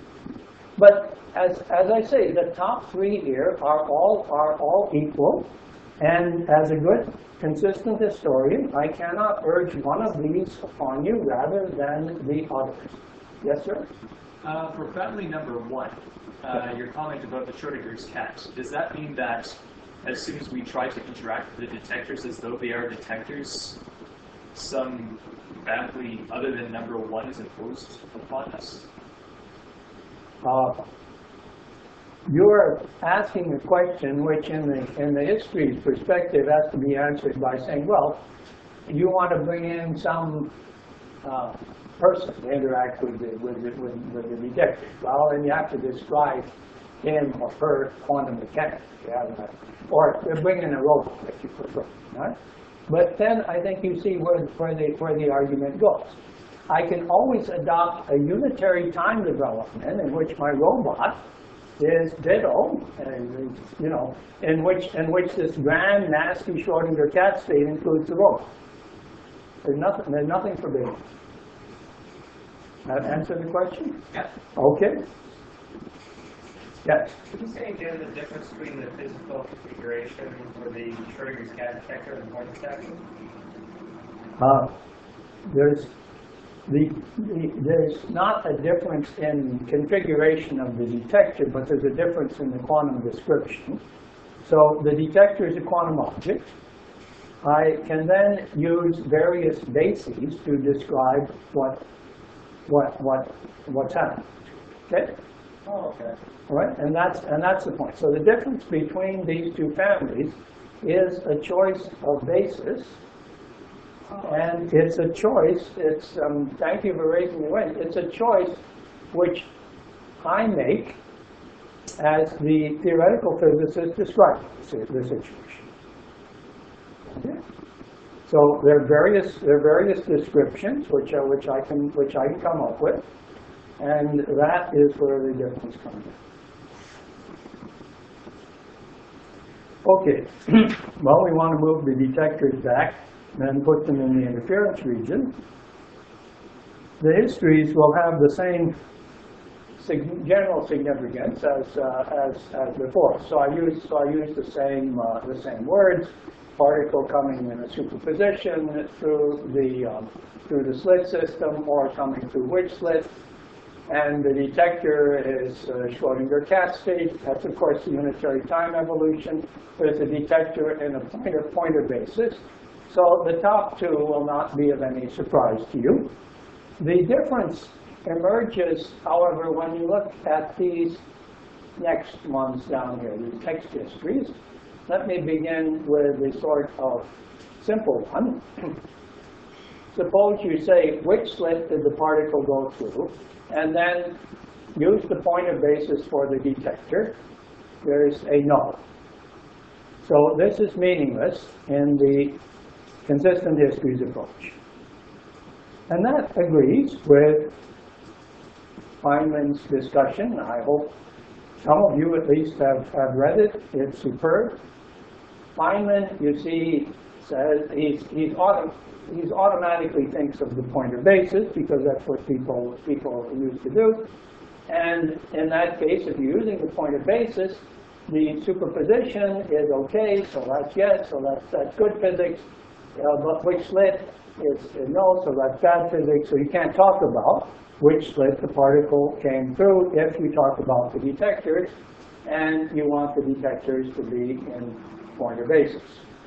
but as, as I say, the top three here are all, are all equal. And as a good, consistent historian, I cannot urge one of these upon you rather than the others. Yes, sir? Uh, for family number one, uh, your comment about the Schrodinger's cat, does that mean that as soon as we try to interact with the detectors as though they are detectors, some family other than number one is imposed upon us? Uh, you're asking a question which in the, in the history's perspective has to be answered by saying, well, you want to bring in some uh, person to interact with the, with, the, with, with the detector. Well, then you have to describe him or her quantum mechanics. Yeah, or bring in a robot if you prefer. Right? But then I think you see where, where, the, where the argument goes. I can always adopt a unitary time development in which my robot is ditto, and, you know, in which in which this grand, nasty Schrodinger cat state includes the robot. There's nothing. There's nothing forbidden. That answer the question? Yeah. Okay. Yes. Could you say again the difference between the physical configuration for the Schrödinger's cat detector and the point detector? Uh, there's the, the there's not a difference in configuration of the detector, but there's a difference in the quantum description. So the detector is a quantum object. I can then use various bases to describe what what what what's happening. Okay. Oh, okay. All right, and that's and that's the point. So the difference between these two families is a choice of basis, and it's a choice. It's um, thank you for raising the point. It's a choice which I make as the theoretical physicist describing the situation. Okay. So there are various there are various descriptions which are, which I can which I can come up with, and that is where the difference comes in. Okay, well, we want to move the detectors back and put them in the interference region. The histories will have the same sig general significance as, uh, as as before. So I use so I use the same uh, the same words. Particle coming in a superposition through the um, through the slit system, or coming through which slit. And the detector is uh, Schrodinger cat state. That's, of course, the unitary time evolution. There's a detector in a pointer-pointer basis. So the top two will not be of any surprise to you. The difference emerges, however, when you look at these next ones down here, these text histories. Let me begin with the sort of simple one. Suppose you say, which slit did the particle go through? And then use the pointer basis for the detector. There's a null. So this is meaningless in the consistent histories approach. And that agrees with Feynman's discussion. I hope some of you at least have, have read it. It's superb. Feynman, you see, says he's, he's auto, he's automatically thinks of the pointer basis because that's what people, people used to do. And in that case, if you're using the pointer basis, the superposition is okay, so that's yes, so that's, that's good physics. Uh, but which slit is, is no, so that's bad physics. So you can't talk about which slit the particle came through if you talk about the detectors, and you want the detectors to be in pointer basis.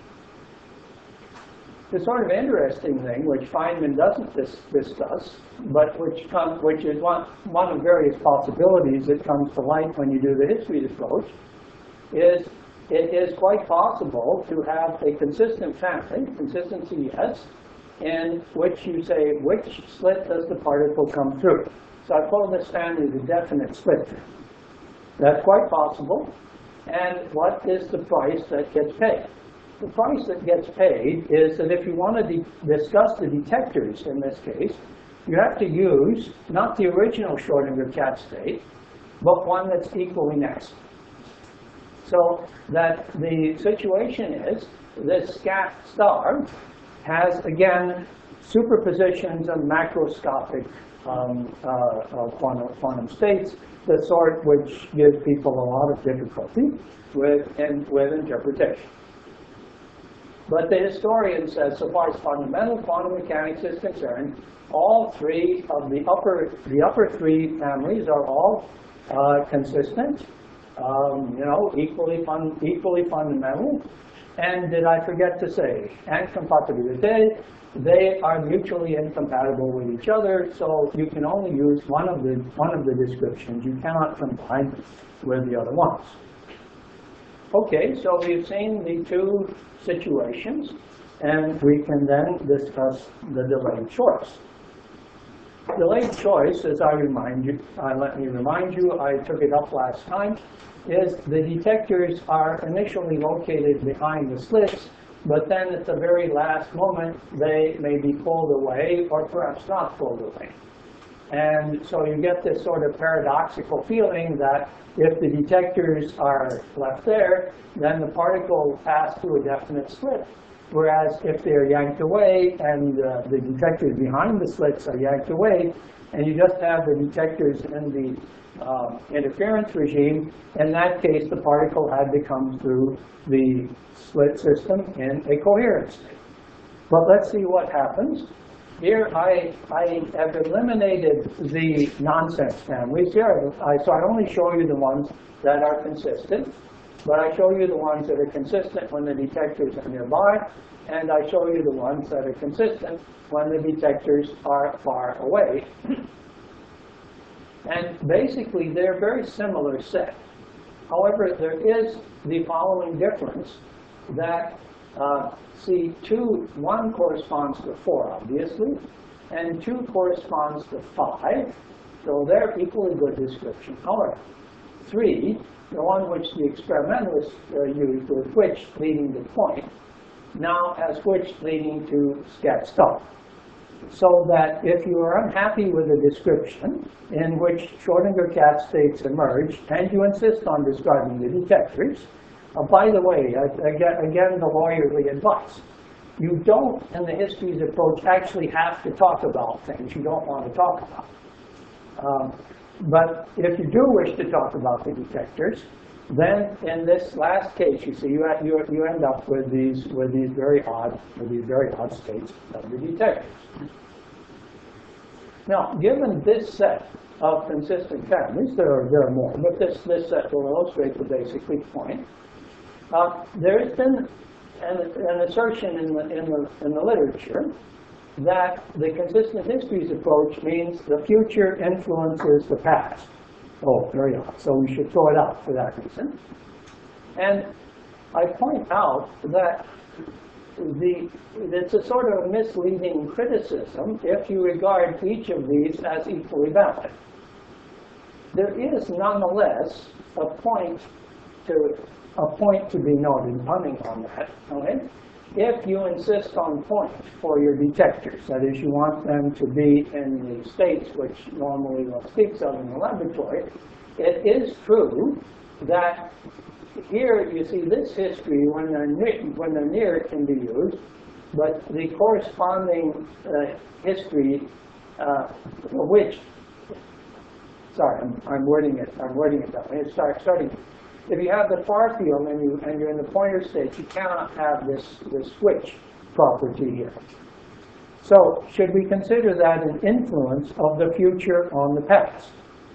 The sort of interesting thing, which Feynman doesn't dis discuss, but which, come, which is one, one of various possibilities that comes to light when you do the history approach, is it is quite possible to have a consistent family, consistency yes, in which you say, which slit does the particle come through? So I call this family the definite slit. That's quite possible. And what is the price that gets paid? The price that gets paid is that if you want to discuss the detectors in this case, you have to use not the original Schrodinger cat state, but one that's equally next. So that the situation is this scat star has, again, superpositions of macroscopic um, uh, uh, quantum, quantum states, the sort which give people a lot of difficulty with, in, with interpretation. But the historian says, so far as fundamental quantum mechanics is concerned, all three of the upper, the upper three families are all uh, consistent, um, you know, equally, fun, equally fundamental, And did I forget to say, incompatibilité, they are mutually incompatible with each other, so you can only use one of the, one of the descriptions. You cannot combine with the other ones. Okay, so we've seen the two situations, and we can then discuss the delayed choice. Delayed choice, as I remind you, uh, let me remind you, I took it up last time, is the detectors are initially located behind the slits, but then at the very last moment, they may be pulled away or perhaps not pulled away. And so you get this sort of paradoxical feeling that if the detectors are left there, then the particle will pass through a definite slit. Whereas if they're yanked away and uh, the detectors behind the slits are yanked away, and you just have the detectors in the uh, interference regime, in that case the particle had to come through the slit system in a coherent state. But let's see what happens. Here I, I have eliminated the nonsense families here. I, so I only show you the ones that are consistent, but I show you the ones that are consistent when the detectors are nearby, and I show you the ones that are consistent when the detectors are far away. And basically, they're a very similar set. However, there is the following difference that uh, see, two, one corresponds to four, obviously, and two corresponds to five, so they're equally good description. However, three, the one which the experimentalists uh, used with which leading to point, now has which leading to scat stop. So that if you are unhappy with a description in which Schrodinger cat states emerge, and you insist on describing the detectors, uh, by the way, uh, again, again, the lawyerly advice, you don't, in the histories approach, actually have to talk about things you don't want to talk about. Um, but if you do wish to talk about the detectors, then in this last case, you see, you, you, you end up with these, with these very odd, with these very odd states of the detectors. Now, given this set of consistent families, there are, there are more, but this, this set will illustrate the basic point. Uh, there has been an, an assertion in the, in, the, in the literature that the consistent histories approach means the future influences the past. Oh, very odd. So we should throw it out for that reason. And I point out that the, it's a sort of misleading criticism if you regard each of these as equally valid. There is nonetheless a point to a point to be noted, punning on that. Okay? If you insist on point for your detectors, that is, you want them to be in the states which normally one speaks of in the laboratory, it is true that here you see this history when they're near, when they're near it can be used, but the corresponding uh, history uh, for which, sorry, I'm, I'm wording it, I'm wording it that way. It's start, starting. If you have the far field and, you, and you're in the pointer state, you cannot have this, this switch property here. So should we consider that an influence of the future on the past?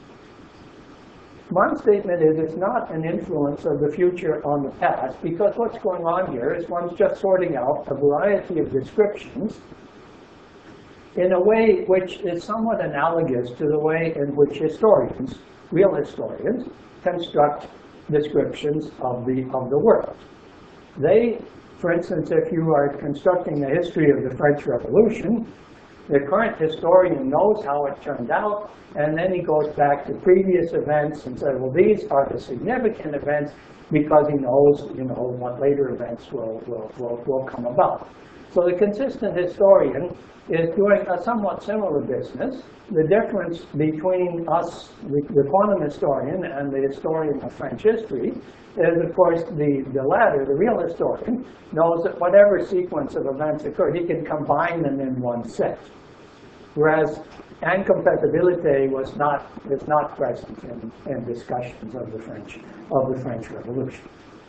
My statement is it's not an influence of the future on the past, because what's going on here is one's just sorting out a variety of descriptions in a way which is somewhat analogous to the way in which historians, real historians, construct descriptions of the, of the world. They, for instance, if you are constructing a history of the French Revolution, the current historian knows how it turned out, and then he goes back to previous events and says, well, these are the significant events, because he knows, you know, what later events will, will, will, will come about. So the consistent historian is doing a somewhat similar business. The difference between us, the, the quantum historian, and the historian of French history is, of course, the, the latter, the real historian, knows that whatever sequence of events occurred, he can combine them in one set. Whereas incompatibility was not, is not present in, in discussions of the French, of the French Revolution.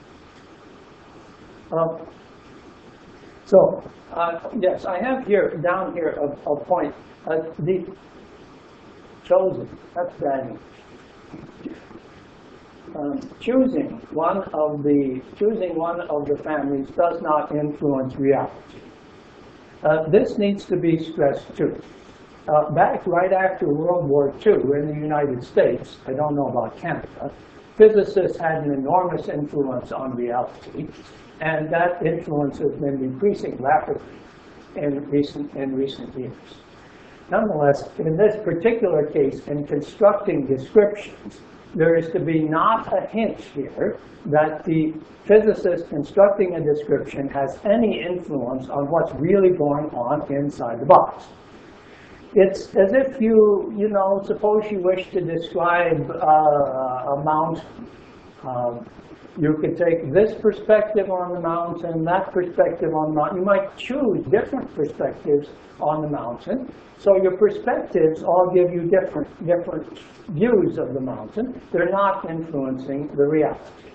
Uh, so, uh, yes, I have here, down here, a, a point. Uh, the chosen, that's bad. um, choosing one of the choosing one of the families does not influence reality. Uh, this needs to be stressed too. Uh, back right after World War Two in the United States, I don't know about Canada, physicists had an enormous influence on reality, and that influence has been decreasing rapidly in recent in recent years. Nonetheless, in this particular case, in constructing descriptions, there is to be not a hint here that the physicist constructing a description has any influence on what's really going on inside the box. It's as if you, you know, suppose you wish to describe uh, a mountain. Um, you could take this perspective on the mountain, that perspective on the mountain. You might choose different perspectives on the mountain. So your perspectives all give you different, different views of the mountain. They're not influencing the reality.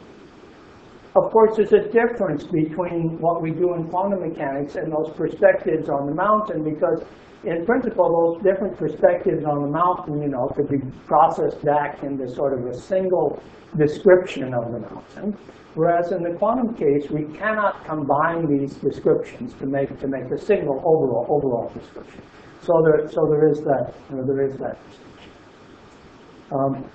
Of course, there's a difference between what we do in quantum mechanics and those perspectives on the mountain, because in principle, those different perspectives on the mountain, you know, could be processed back into sort of a single description of the mountain. Whereas in the quantum case, we cannot combine these descriptions to make to make a single overall overall description. So there, so there is that, you know, there is that distinction. Um,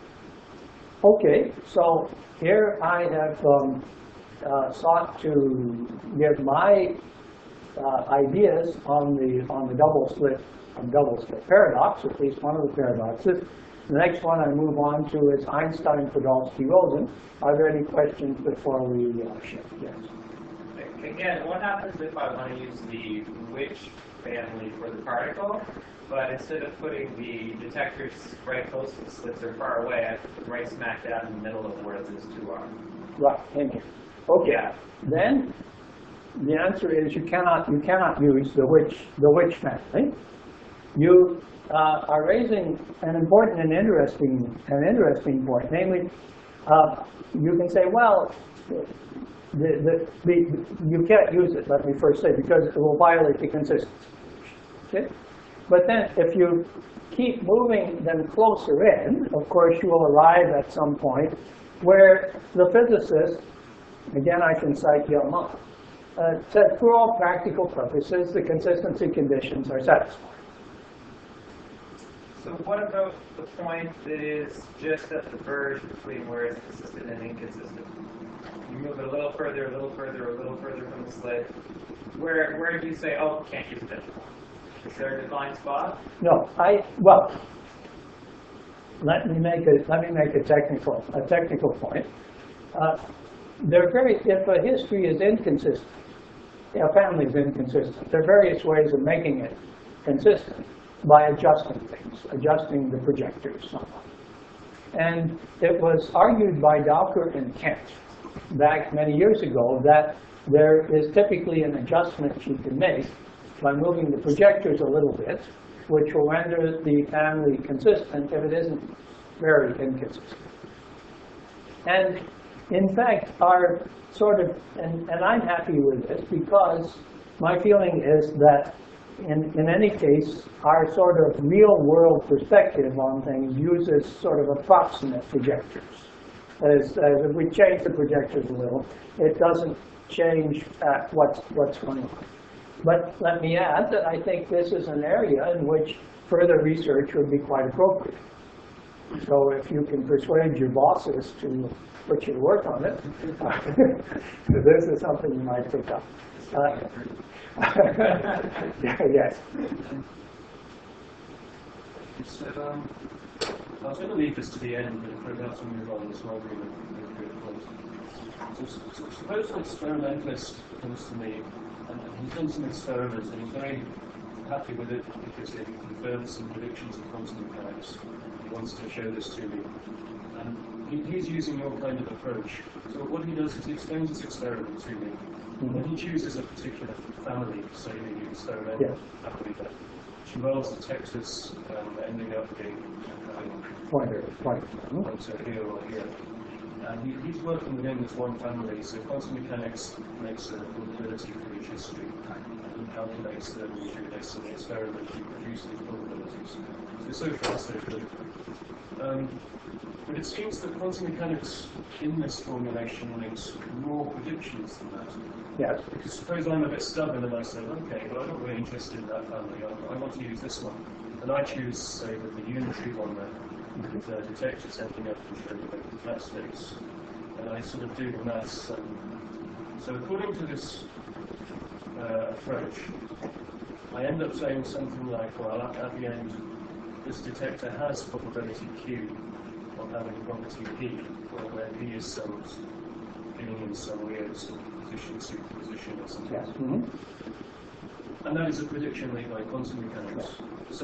okay, so here I have um, uh, sought to give my uh, ideas on the on the double slit on double slit paradox, at least one of the paradoxes. The next one I move on to is Einstein, Podolsky, Rosen. Are there any questions before we uh, shift? Yes. Again, what happens if I want to use the which family for the particle, but instead of putting the detectors right close to the slits or far away, I put them right smack dab in the middle of where those two are? Right, in here. Okay. Yeah. Then the answer is you cannot you cannot use the which the which family. You uh, are raising an important and interesting an interesting point, namely, uh, you can say, well, the, the, the, you can't use it. Let me first say, because it will violate the consistency. Okay? But then, if you keep moving them closer in, of course, you will arrive at some point where the physicist, again, I can cite Yelma, uh, said, for all practical purposes, the consistency conditions are satisfied. So what about the point that is just at the verge between where it's consistent and inconsistent? You move it a little further, a little further, a little further from the slit. Where where do you say, oh, can't use it? Is there a defined spot? No, I well. Let me make a let me make a technical a technical point. Uh, there are very if a history is inconsistent, a family is inconsistent. There are various ways of making it consistent by adjusting things, adjusting the projectors somewhat. And it was argued by Dowker and Kent back many years ago that there is typically an adjustment you can make by moving the projectors a little bit, which will render the family consistent if it isn't very inconsistent. And in fact, our sort of, and, and I'm happy with this because my feeling is that in, in any case, our sort of real-world perspective on things uses sort of approximate projectors. As, as if we change the projectors a little, it doesn't change uh, what's, what's going on. But let me add that I think this is an area in which further research would be quite appropriate. So if you can persuade your bosses to put you to work on it, this is something you might pick up. Uh, yes. So, um, I was going to leave this to the end, but if we have to move on, so I'll agree with So, so suppose an experimentalist comes to me, and he's done some experiments, and he's very happy with it because it confirms some predictions of quantum mechanics. He wants to show this to me. And he, he's using your kind of approach. So what he does is he explains his experiment to me. Mm-hmm. And he chooses a particular family, say the experimental yes. family that which involves the Texas um, ending up being um, pointer, pointer. pointer here or here. And he, he's working within this one family, so quantum mechanics makes a probability for each history, and he calculates them through this, and the experiment he produces these probabilities. So it's so far so good. Um, but it seems that quantum mechanics in this formulation makes more predictions than that. Yes. Because suppose I'm a bit stubborn and I say, okay, but I'm not really interested in that family. I, I want to use this one. And I choose, say, that the unitary one there, with the detectors ending up in Schrodinger flat states. And I sort of do the maths. Um, so according to this uh, approach, I end up saying something like, well, at, at the end, this detector has probability Q of having property P, or where P is some being in some weird sort of position, superposition or something. Yes. Mm-hmm. And that is a prediction made by quantum mechanics. So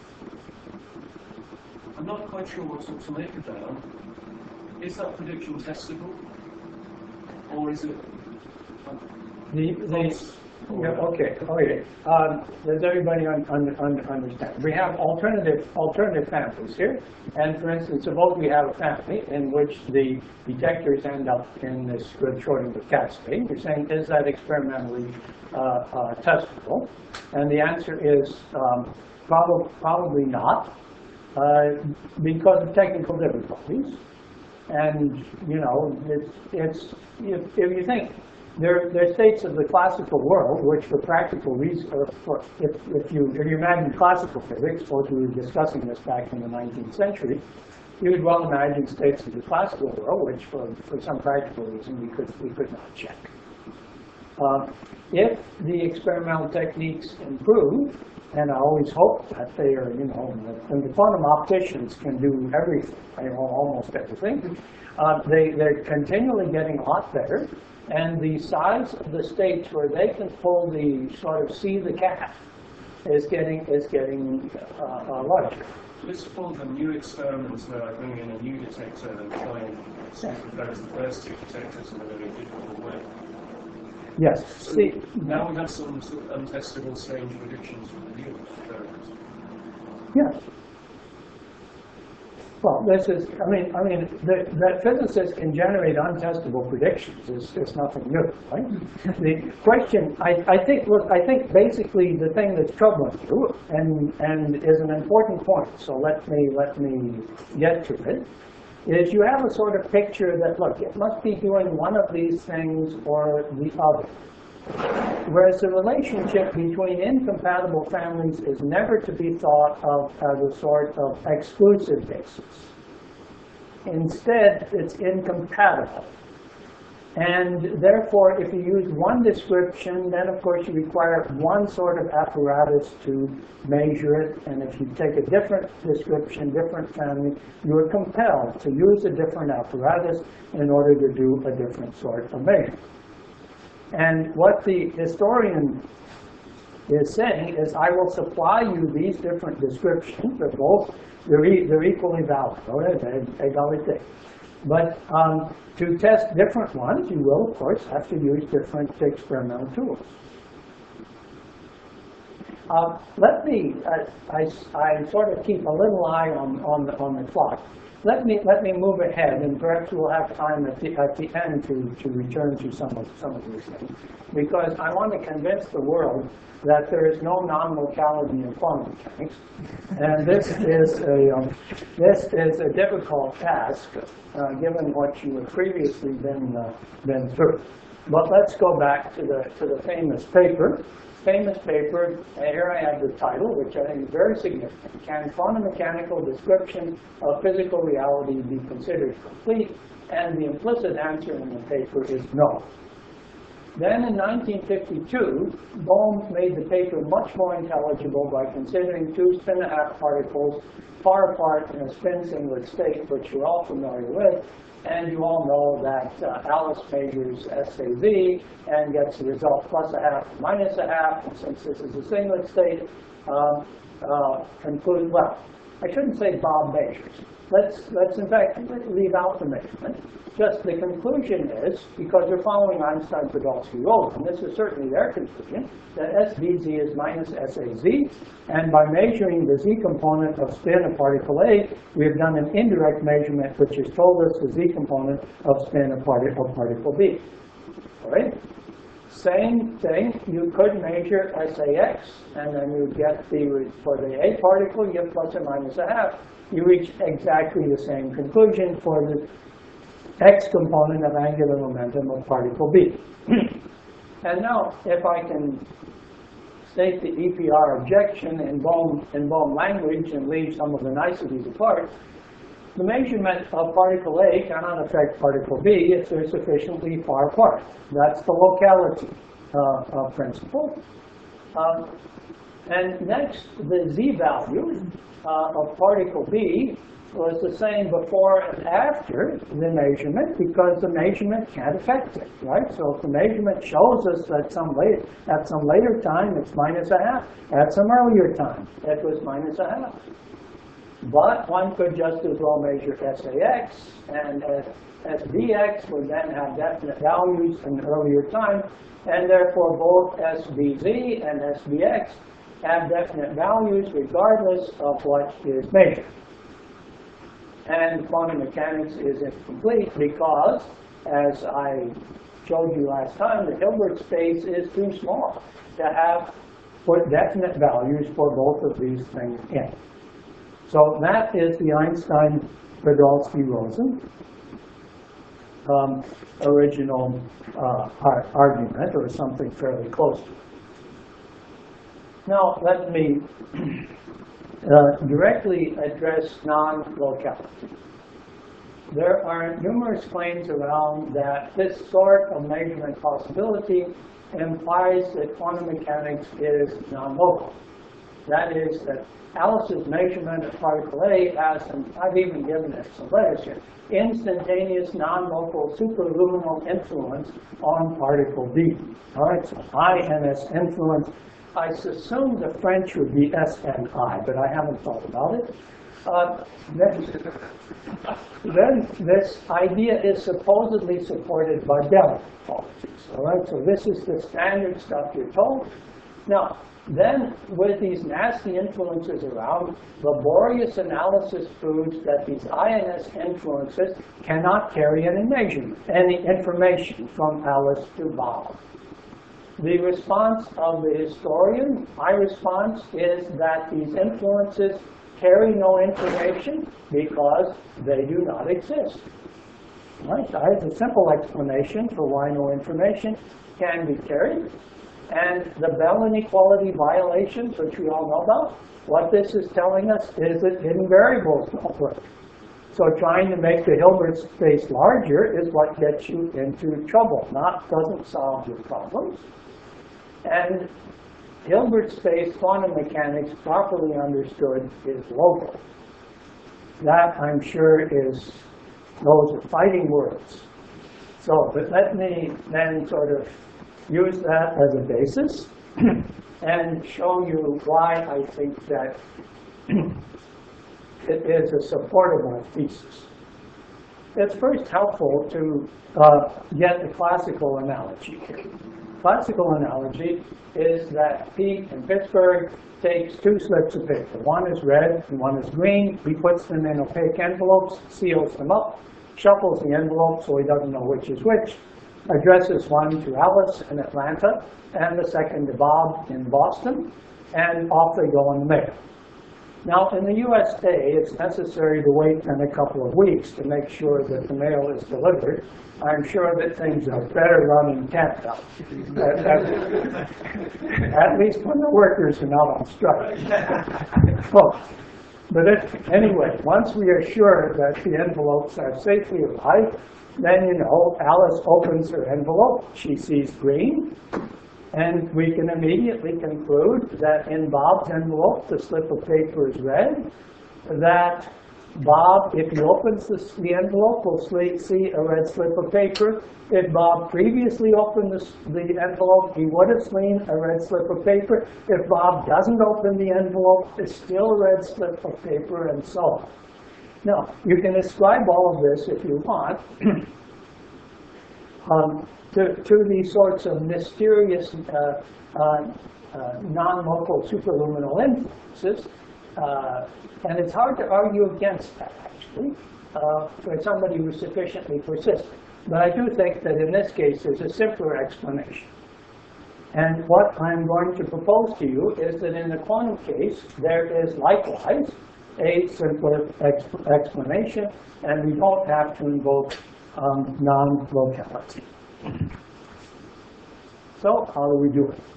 I'm not quite sure what to make of that. Is that prediction testable? Or is it The, the, yeah, okay, okay. Um, does everybody un, un, un, understand? We have alternative alternative families here, and for instance, suppose we have a family in which the detectors end up in this good Schrodinger cat state. You're saying, is that experimentally uh, uh, testable? And the answer is um, prob probably not, uh, because of technical difficulties. And you know, it's it's if, if you think. There, there are states of the classical world which, for practical reasons, or for, if, if, you, if you imagine classical physics, suppose we were discussing this back in the nineteenth century, you would well imagine states of the classical world which, for, for some practical reason, we could, we could not check. Um, if the experimental techniques improve, and I always hope that they are, you know, and the quantum opticians can do everything, you know, almost everything, uh, they, they're continually getting a lot better. And the size of the states where they can pull the sort of see the cat is getting is getting uh, uh, larger. Let's suppose a new experiments where I bring in a new detector and try and see if it goes the first two detectors in a very difficult way. Yes. So see, now we have some sort of untestable, strange predictions from the new experiments. yes. Well, this is, I mean, I mean, the, that physicists can generate untestable predictions is, is nothing new, right? The question, I, I think, look, I think basically the thing that's troubling you, and, and is an important point, so let me, let me get to it, is you have a sort of picture that, look, it must be doing one of these things or the other. Whereas the relationship between incompatible families is never to be thought of as a sort of exclusive basis. Instead, it's incompatible. And therefore, if you use one description, then of course you require one sort of apparatus to measure it. And if you take a different description, different family, you are compelled to use a different apparatus in order to do a different sort of measurement. And what the historian is saying is, I will supply you these different descriptions. They're both, they're, e they're equally valid. Égalité. But um, to test different ones, you will, of course, have to use different experimental tools. Uh, let me, uh, I, I sort of keep a little eye on, on, the, on the clock. Let me, let me move ahead, and perhaps we'll have time at the, at the end to, to return to some of, some of these things. Because I want to convince the world that there is no non-locality in quantum mechanics. And this is a, um, this is a difficult task, uh, given what you have previously been, uh, been through. But let's go back to the, to the famous paper. Famous paper, and here I have the title, which I think is very significant. Can quantum mechanical description of physical reality be considered complete? And the implicit answer in the paper is no. Then in nineteen fifty-two, Bohm made the paper much more intelligible by considering two spin-and-a-half particles far apart in a spin singlet state, which you're all familiar with. And you all know that uh, Alice measures S A Z and gets the result plus a half, minus a half. And since this is a singlet state, um, uh, conclude, well, I shouldn't say Bob measures. Let's, let's in fact leave out the measurement. Just the conclusion is, because you're following Einstein, Podolsky, Roland, this is certainly their conclusion, that S V Z is minus S A Z, and by measuring the Z component of spin of particle A, we have done an indirect measurement which has told us the Z component of spin of particle, of particle B. All right? Same thing, you could measure S A X, and then you get the, for the A particle, you get plus or minus a half. you reach exactly the same conclusion for the x component of angular momentum of particle B. And now, if I can state the E P R objection in Bohm, in Bohm language and leave some of the niceties apart, the measurement of particle A cannot affect particle B if they're sufficiently far apart. That's the locality uh, uh, principle. Um, and next, the z-value uh, of particle B was the same before and after the measurement, because the measurement can't affect it, right? So if the measurement shows us that some late, at some later time it's minus a half, at some earlier time it was minus a half. But one could just as well measure S A X, and S B X would then have definite values in earlier time, and therefore both S B Z and S B X have definite values regardless of what is measured. And quantum mechanics is incomplete because, as I showed you last time, the Hilbert space is too small to have put definite values for both of these things in. So that is the Einstein-Podolsky-Rosen um, original uh, ar argument, or something fairly close to it. Now let me uh, directly address non-locality. There are numerous claims around that this sort of measurement possibility implies that quantum mechanics is non-local. That is, that Alice's measurement of particle A has, and I've even given it some letters here, instantaneous non-local superluminal influence on particle B. All right, so I N S influence. I assume the French would be S N I, but I haven't thought about it. Uh, then, then this idea is supposedly supported by Dell topologies. All right, so this is the standard stuff you're told. Now, then, with these nasty influences around, laborious analysis proves that these I N S influences cannot carry any measurement, any information from Alice to Bob. The response of the historian, my response, is that these influences carry no information because they do not exist. Right? So it's a simple explanation for why no information can be carried. And the Bell inequality violations, which we all know about, what this is telling us is that hidden variables don't work. So trying to make the Hilbert space larger is what gets you into trouble, not doesn't solve your problems. And Hilbert space quantum mechanics, properly understood, is local. That, I'm sure, is, those are fighting words. So, but let me then sort of use that as a basis and show you why I think that it is a supportable thesis. It's first helpful to uh, get the classical analogy here. Classical analogy is that Pete in Pittsburgh takes two slips of paper. One is red and one is green. He puts them in opaque envelopes, seals them up, shuffles the envelope so he doesn't know which is which, addresses one to Alice in Atlanta and the second to Bob in Boston, and off they go in the mail. Now, in the U S A, it's necessary to wait then a couple of weeks to make sure that the mail is delivered. I'm sure that things are better run in Canada, at, at, at least when the workers are not on strike. Well, but if, anyway, once we are sure that the envelopes have safely arrived, then, you know, Alice opens her envelope, she sees green, and we can immediately conclude that in Bob's envelope, the slip of paper is red, that Bob, if he opens the, the envelope, will see a red slip of paper. If Bob previously opened the, the envelope, he would have seen a red slip of paper. If Bob doesn't open the envelope, it's still a red slip of paper, and so on. Now, you can ascribe all of this, if you want, um, to, to these sorts of mysterious uh, uh, uh, non-local superluminal influences. Uh, and it's hard to argue against that, actually, uh, for somebody who's sufficiently persistent. But I do think that in this case, there's a simpler explanation. And what I'm going to propose to you is that in the quantum case, there is likewise a simpler ex explanation, and we don't have to invoke um, non-locality. So how do we do it?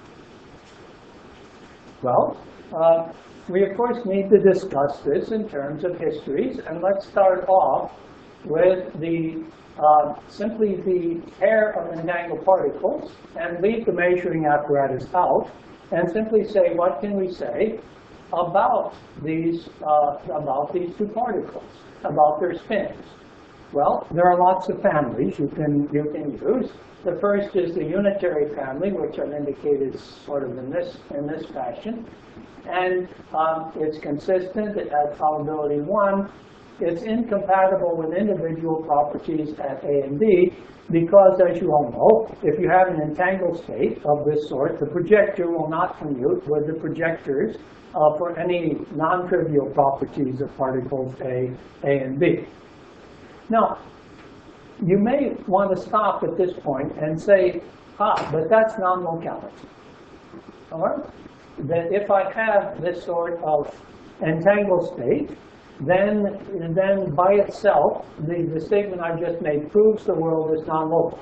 Well, uh, we of course need to discuss this in terms of histories, and let's start off with the uh, simply the pair of entangled particles, and leave the measuring apparatus out, and simply say, what can we say about these uh, about these two particles, about their spins? Well, there are lots of families you can you can use. The first is the unitary family, which I've indicated sort of in this in this fashion, and um, it's consistent at probability one. It's incompatible with individual properties at A and B because, as you all know, if you have an entangled state of this sort, the projector will not commute with the projectors uh, for any non-trivial properties of particles A, A and B. Now, you may want to stop at this point and say, ah, but that's non-locality. All right? That if I have this sort of entangled state, then, then by itself, the, the statement I've just made proves the world is non-local.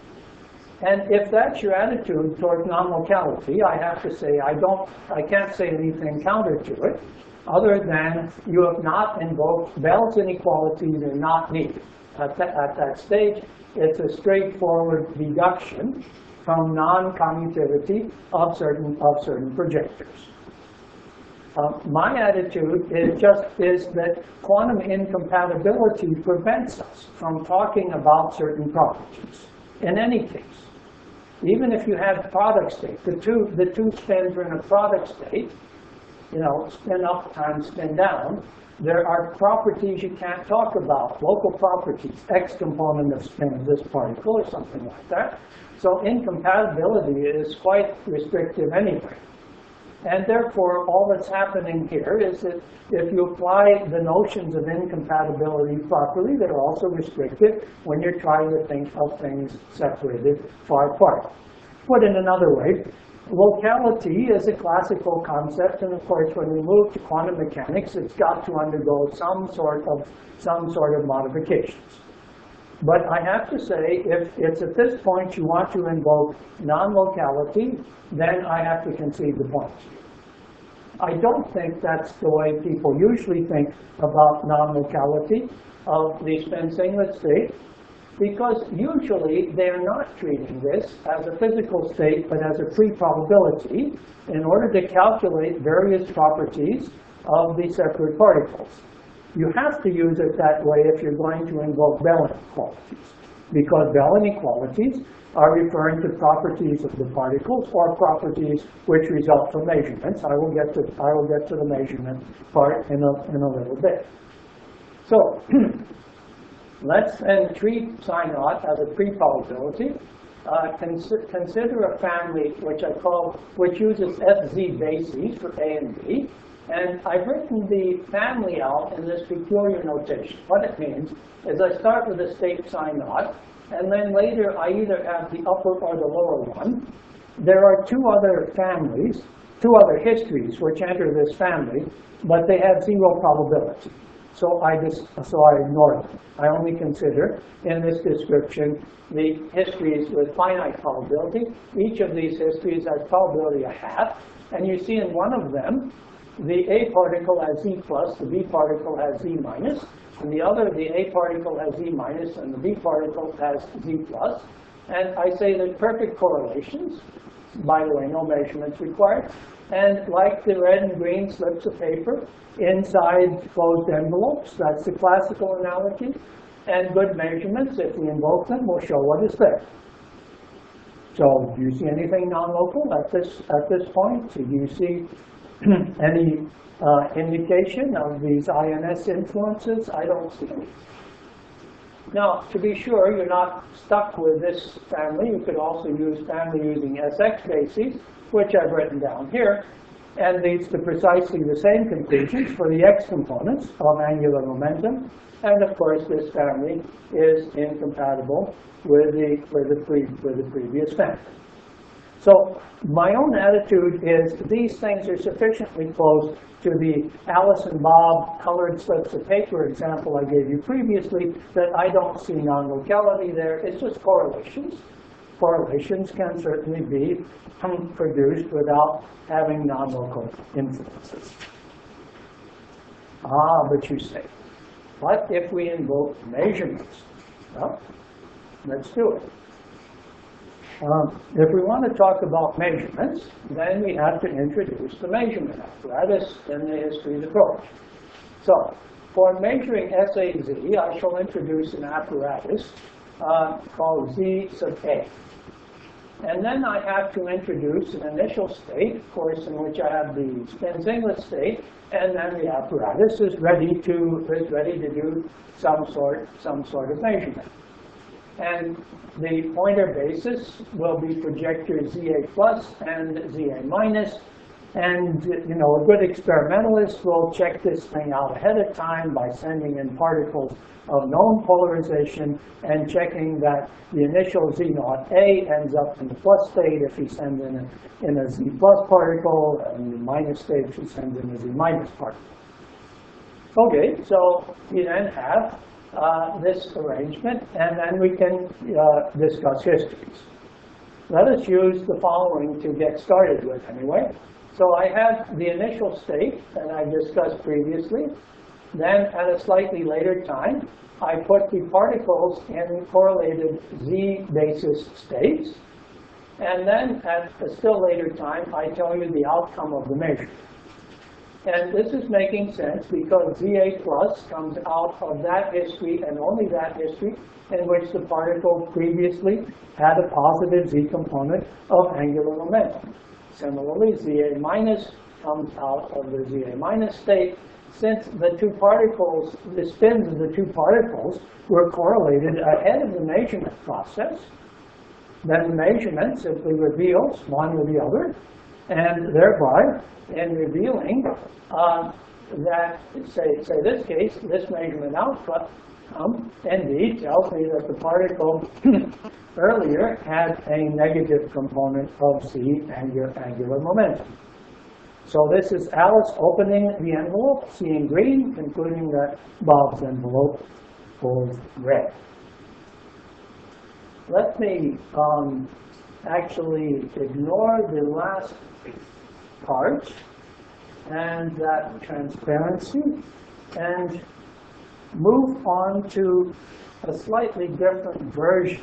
And if that's your attitude towards non-locality, I have to say I don't, I can't say anything counter to it, other than you have not invoked Bell's inequalities are not needed. At that, at that stage, it's a straightforward deduction from non-commutivity of certain of certain projectors. Uh, my attitude is just is that quantum incompatibility prevents us from talking about certain properties. In any case, even if you have product state, the two the two spins are in a product state, you know, spin up times spin down. There are properties you can't talk about, local properties, x component of spin of this particle or something like that. So incompatibility is quite restrictive anyway. And therefore, all that's happening here is that if you apply the notions of incompatibility properly, they're also restricted when you're trying to think of things separated far apart. Put in another way, locality is a classical concept, and of course, when we move to quantum mechanics, it's got to undergo some sort of some sort of modifications. But I have to say, if it's at this point you want to invoke non-locality, then I have to concede the point. I don't think that's the way people usually think about non-locality of the spin singlet state, because usually they're not treating this as a physical state, but as a pre-probability in order to calculate various properties of the separate particles. You have to use it that way if you're going to invoke Bell inequalities, because Bell inequalities are referring to properties of the particles or properties which result from measurements. I will get to I will get to the measurement part in a in a little bit. So let's then treat psi naught as a pre-probability. Uh, cons consider a family which I call which uses S Z bases for A and B. And I've written the family out in this peculiar notation. What it means is I start with a state psi naught, and then later I either have the upper or the lower one. There are two other families, two other histories which enter this family, but they have zero probability. So I just so I ignore them. I only consider in this description the histories with finite probability. Each of these histories has probability a half, and you see in one of them the A particle has Z plus, the B particle has Z minus, and the other, the A particle has Z minus, and the B particle has Z plus. And I say that perfect correlations, by the way, no measurements required, and like the red and green slips of paper inside closed envelopes, that's the classical analogy, and good measurements, if we invoke them, will show what is there. So do you see anything non-local at this, at this point? Do you see any uh, indication of these I N S influences? I don't see any. Now, to be sure, you're not stuck with this family. You could also use family using S X bases, which I've written down here, and leads to precisely the same conclusions for the X components of angular momentum. And of course, this family is incompatible with the, with the, pre, with the previous family. So my own attitude is these things are sufficiently close to the Alice and Bob colored slips of paper example I gave you previously that I don't see non-locality there. It's just correlations. Correlations can certainly be produced without having non-local influences. Ah, but you say, what if we invoke measurements? Well, let's do it. Um, if we want to talk about measurements, then we have to introduce the measurement apparatus in the history of the approach. So, for measuring S A Z, I shall introduce an apparatus uh, called Z sub A. And then I have to introduce an initial state, of course, in which I have the spin-singlet state, and then the apparatus is ready to is ready to do some sort some sort of measurement. And the pointer basis will be projector Z A plus and Z A minus. And you know, a good experimentalist will check this thing out ahead of time by sending in particles of known polarization and checking that the initial Z naught A ends up in the plus state if he sends in a, in a Z plus particle, and the minus state if he sends in a Z minus particle. Okay, so we then have uh, this arrangement, and then we can uh, discuss histories. Let us use the following to get started with anyway. So I have the initial state that I discussed previously. Then at a slightly later time, I put the particles in correlated Z basis states. And then at a still later time, I tell you the outcome of the measurement. And this is making sense because Z A plus comes out of that history and only that history in which the particle previously had a positive Z component of angular momentum. Similarly, Z A minus comes out of the Z A minus state. Since the two particles, the spins of the two particles were correlated ahead of the measurement process, then the measurement simply reveals one or the other, and thereby, in revealing uh, that, say, say this case, this measurement output um, indeed tells me that the particle earlier had a negative component of Z angular, angular momentum. So this is Alice opening the envelope, seeing green, concluding that Bob's envelope holds red. Let me um, actually ignore the last part and that transparency and move on to a slightly different version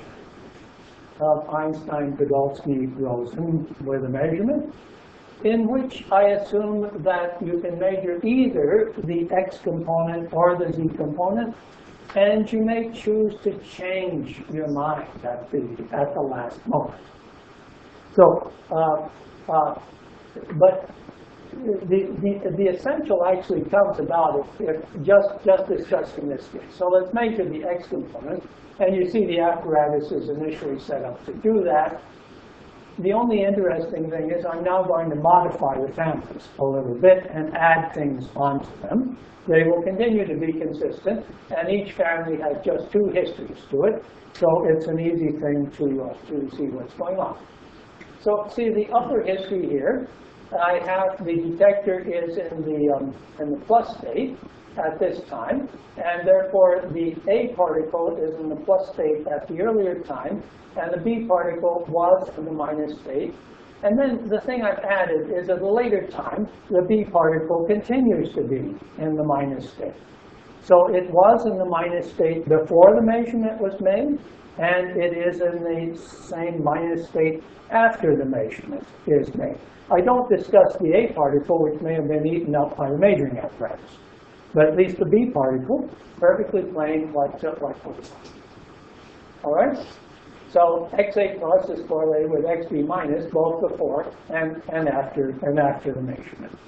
of Einstein-Podolsky-Rosen with a measurement, in which I assume that you can measure either the X component or the Z component, and you may choose to change your mind at the, at the last moment. So, uh, uh, but the, the, the essential actually comes about if, if just, just discussing this case. So let's measure the X component, and you see the apparatus is initially set up to do that. The only interesting thing is I'm now going to modify the families a little bit and add things onto them. They will continue to be consistent, and each family has just two histories to it, so it's an easy thing to, uh, to see what's going on. So see the upper history here, I have the detector is in the, um, in the plus state at this time, and therefore the A particle is in the plus state at the earlier time, and the B particle was in the minus state. And then the thing I've added is at a later time, the B particle continues to be in the minus state. So it was in the minus state before the measurement was made, and it is in the same minus state after the measurement is made. I don't discuss the A particle, which may have been eaten up by the measuring apparatus. But at least the B particle, perfectly plain, like, like this. All right? So X A plus is correlated with X B minus both before and, and, after, and after the measurement.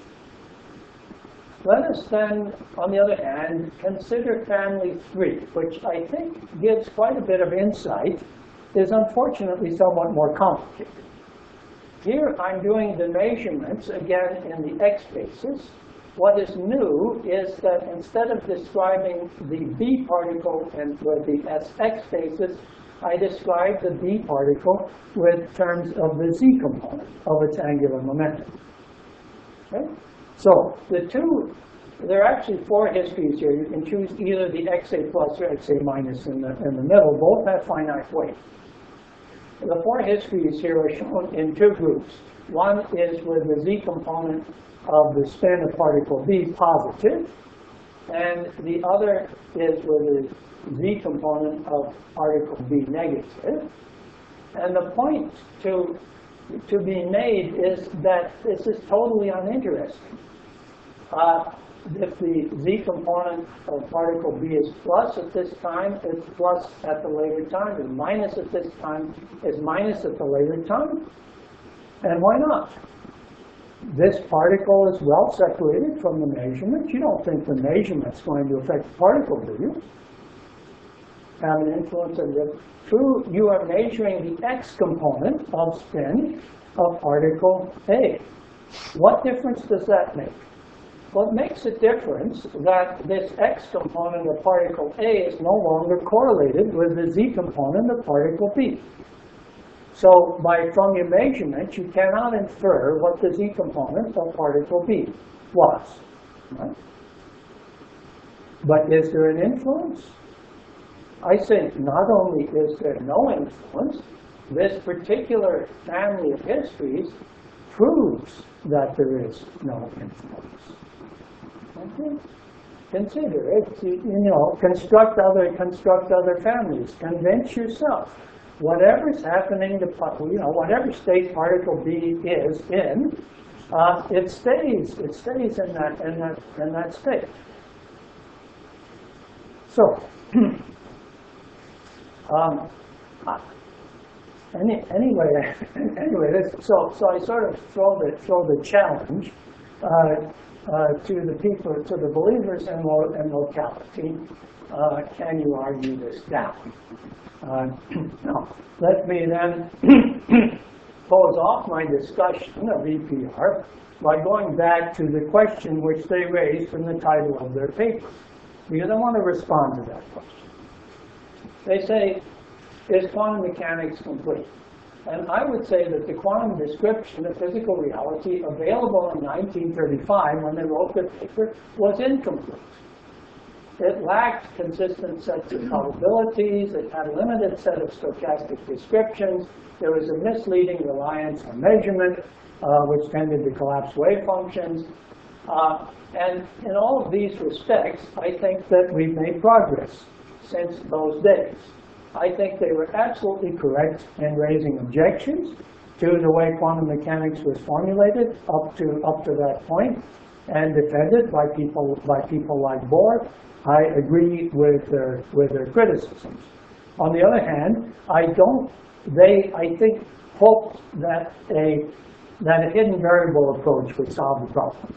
Let us then, on the other hand, consider family three, which I think gives quite a bit of insight, is unfortunately somewhat more complicated. Here I'm doing the measurements, again, in the X basis. What is new is that instead of describing the B particle and with the S X basis, I describe the B particle with terms of the Z component of its angular momentum. Okay? So the two, there are actually four histories here. You can choose either the X A plus or X A minus in the, in the middle. Both have finite weight. The four histories here are shown in two groups. One is with the Z component of the spin of particle B positive, and the other is with the Z component of particle B negative. And the point to, to be made is that this is totally uninteresting. Uh, if the Z component of particle B is plus at this time, it's plus at the later time. If minus at this time, it's minus at the later time. And why not? This particle is well separated from the measurement. You don't think the measurement's going to affect the particle, do you? Have an influence on the true. You are measuring the X component of spin of particle A. What difference does that make? Well, it makes a difference that this X component of particle A is no longer correlated with the Z component of particle B. So, by from your measurement, you cannot infer what the Z component of particle B was. Right? But is there an influence? I think not only is there no influence, this particular family of histories proves that there is no influence. Okay? Consider it, you know, construct other, construct other families. Convince yourself. Whatever's happening to, you know, whatever state particle B is in, uh, it stays, it stays in that, in that, in that state. So, um, any, anyway, anyway, this, so so I sort of throw the throw the challenge uh, uh, to the people, to the believers in, lo, in locality. Uh, can you argue this down? Uh, now, let me then close off my discussion of E P R by going back to the question which they raised in the title of their paper, because I want to respond to that question. They say, is quantum mechanics complete? And I would say that the quantum description of physical reality available in nineteen thirty-five, when they wrote their paper, was incomplete. It lacked consistent sets of probabilities. It had a limited set of stochastic descriptions. There was a misleading reliance on measurement, uh, which tended to collapse wave functions. Uh, and in all of these respects, I think that we've made progress since those days. I think they were absolutely correct in raising objections to the way quantum mechanics was formulated up to up to that point, and defended by people by people like Bohr. I agree with their with their criticisms. On the other hand, I don't. They, I think, hoped that a that a hidden variable approach would solve the problems.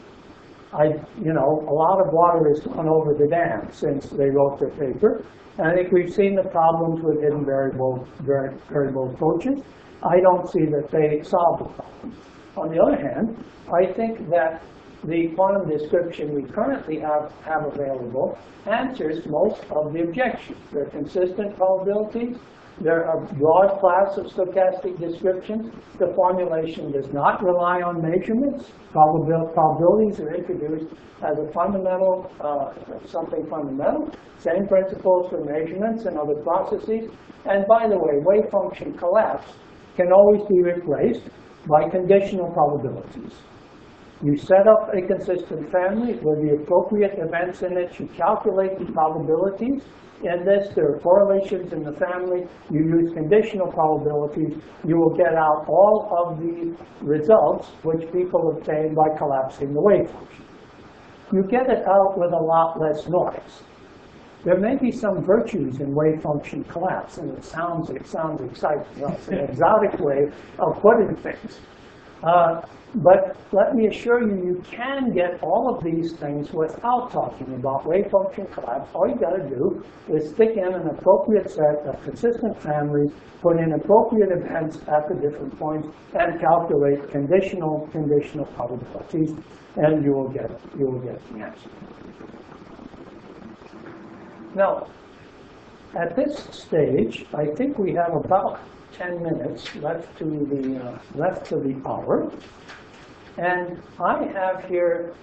I, you know, a lot of water has gone over the dam since they wrote their paper, and I think we've seen the problems with hidden variable var variable approaches. I don't see that they solve the problem. On the other hand, I think that the quantum description we currently have, have available answers most of the objections. There are consistent probabilities. There are a broad class of stochastic descriptions. The formulation does not rely on measurements. Probabil probabilities are introduced as a fundamental, uh, something fundamental. Same principles for measurements and other processes. And by the way, wave function collapse can always be replaced by conditional probabilities. You set up a consistent family with the appropriate events in it. You calculate the probabilities. In this, there are correlations in the family. You use conditional probabilities. You will get out all of the results which people obtain by collapsing the wave function. You get it out with a lot less noise. There may be some virtues in wave function collapse, and it sounds, it sounds exciting. Well, it's an exotic way of putting things. Uh, But let me assure you, you can get all of these things without talking about wave function collapse. All you got to do is stick in an appropriate set of consistent families, put in appropriate events at the different points, and calculate conditional conditional probabilities, and you will get you will get the answer. Now, at this stage, I think we have about ten minutes left to the uh, left to the hour, and I have here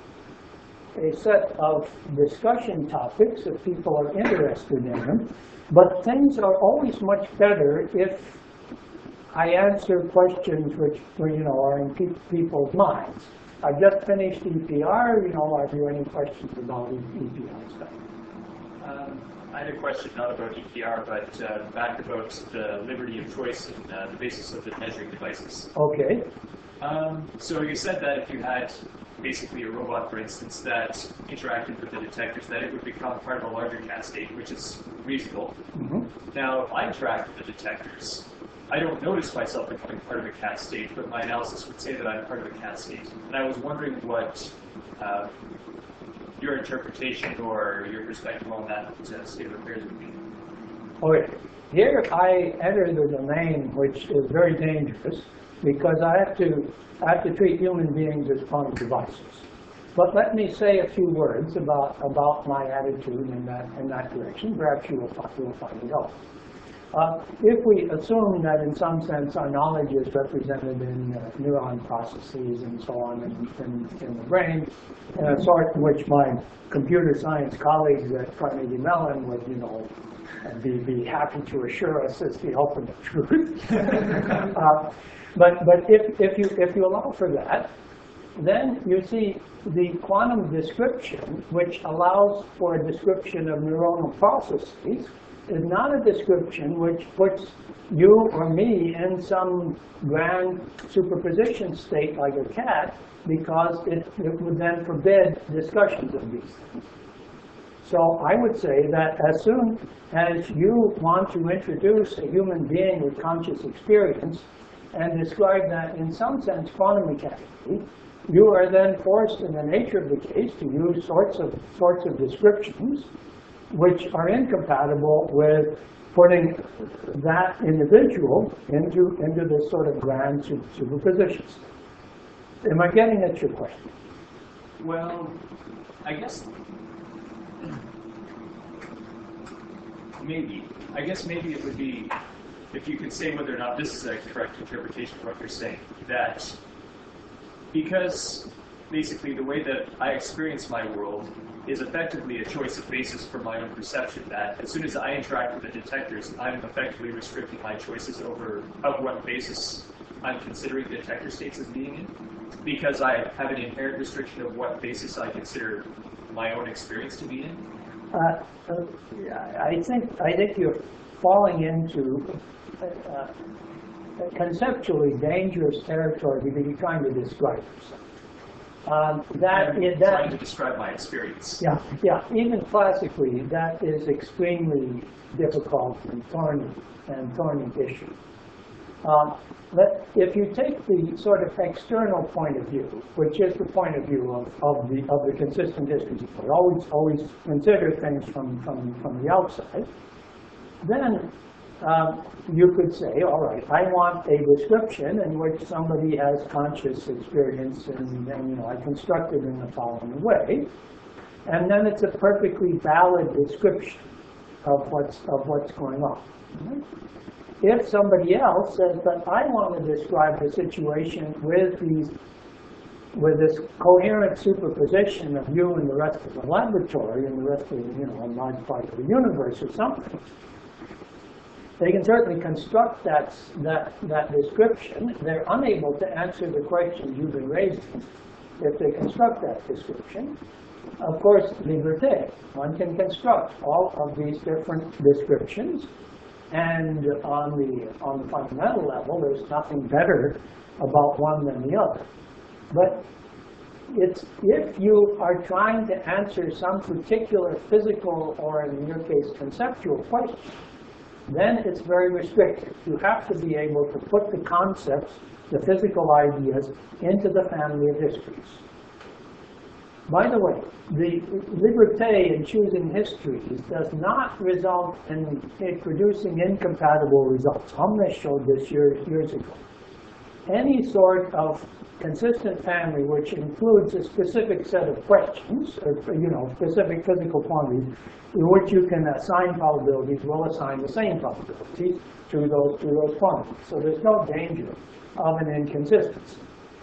a set of discussion topics if people are interested in them. But things are always much better if I answer questions which, you know, are in pe people's minds. I just finished E P R. You know, are there any questions about E P R stuff? Um, I had a question not about E P R, but uh, back about the liberty of choice and uh, the basis of the measuring devices. Okay. Um, so you said that if you had basically a robot, for instance, that interacted with the detectors, that it would become part of a larger cat state, which is reasonable. Mm-hmm. Now, if I interact with the detectors, I don't notice myself becoming part of a cat state, but my analysis would say that I'm part of a cat state. And I was wondering what uh, your interpretation or your perspective on that uh, state of affairs would be. Okay. Here I enter the domain which is very dangerous because I have to I have to treat human beings as quantum devices. But let me say a few words about about my attitude in that in that direction. Perhaps you will find, you will find it helpful. Uh, if we assume that in some sense our knowledge is represented in uh, neuron processes and so on in, in, in the brain, in a sort in which my computer science colleagues at Carnegie Mellon would, you know, be, be happy to assure us is the ultimate truth. uh, but but if, if, you, if you allow for that, then you see the quantum description, which allows for a description of neuronal processes, is not a description which puts you or me in some grand superposition state like a cat, because it, it would then forbid discussions of these things. So I would say that as soon as you want to introduce a human being with conscious experience and describe that in some sense quantum mechanically, you are then forced in the nature of the case to use sorts of sorts of descriptions which are incompatible with putting that individual into into this sort of grand superposition. Am I getting at your question? Well, I guess maybe. I guess maybe it would be, if you could say whether or not this is a correct interpretation of what you're saying, that because basically the way that I experience my world is effectively a choice of basis for my own perception, that as soon as I interact with the detectors, I'm effectively restricting my choices over of what basis I'm considering the detector states as being in, because I have an inherent restriction of what basis I consider my own experience to be in. Uh, uh, I think I think you're falling into uh, conceptually dangerous territory because you're trying to describe yourself. Um, that I'm is, that, trying to describe my experience. Yeah, yeah. Even classically, that is extremely difficult and thorny and thorny issue. Um, but if you take the sort of external point of view, which is the point of view of, of the of the consistent history, you always always consider things from from from the outside, then Um, you could say, all right, I want a description in which somebody has conscious experience, and, and you know, I construct it in the following way, and then it's a perfectly valid description of what's of what's going on. Mm-hmm. If somebody else says, but I want to describe the situation with these, with this coherent superposition of you and the rest of the laboratory and the rest of you know a large part of the universe or something, they can certainly construct that, that, that description. They're unable to answer the questions you've been raising if they construct that description. Of course, liberté. One can construct all of these different descriptions, and on the, on the fundamental level, there's nothing better about one than the other. But it's, if you are trying to answer some particular physical, or in your case, conceptual question, then it's very restrictive. You have to be able to put the concepts, the physical ideas, into the family of histories. By the way, the liberté in choosing histories does not result in, in producing incompatible results. Omnes showed this years, years ago. Any sort of consistent family, which includes a specific set of questions, or, you know, specific physical quantities, in which you can assign probabilities, will assign the same probabilities to those, to those quantities. So there's no danger of an inconsistency.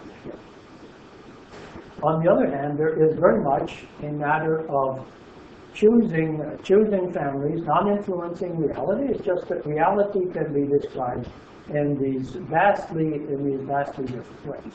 On the other hand, there is very much a matter of choosing, uh, choosing families, not influencing reality. It's just that reality can be described in these vastly, in these vastly different ways.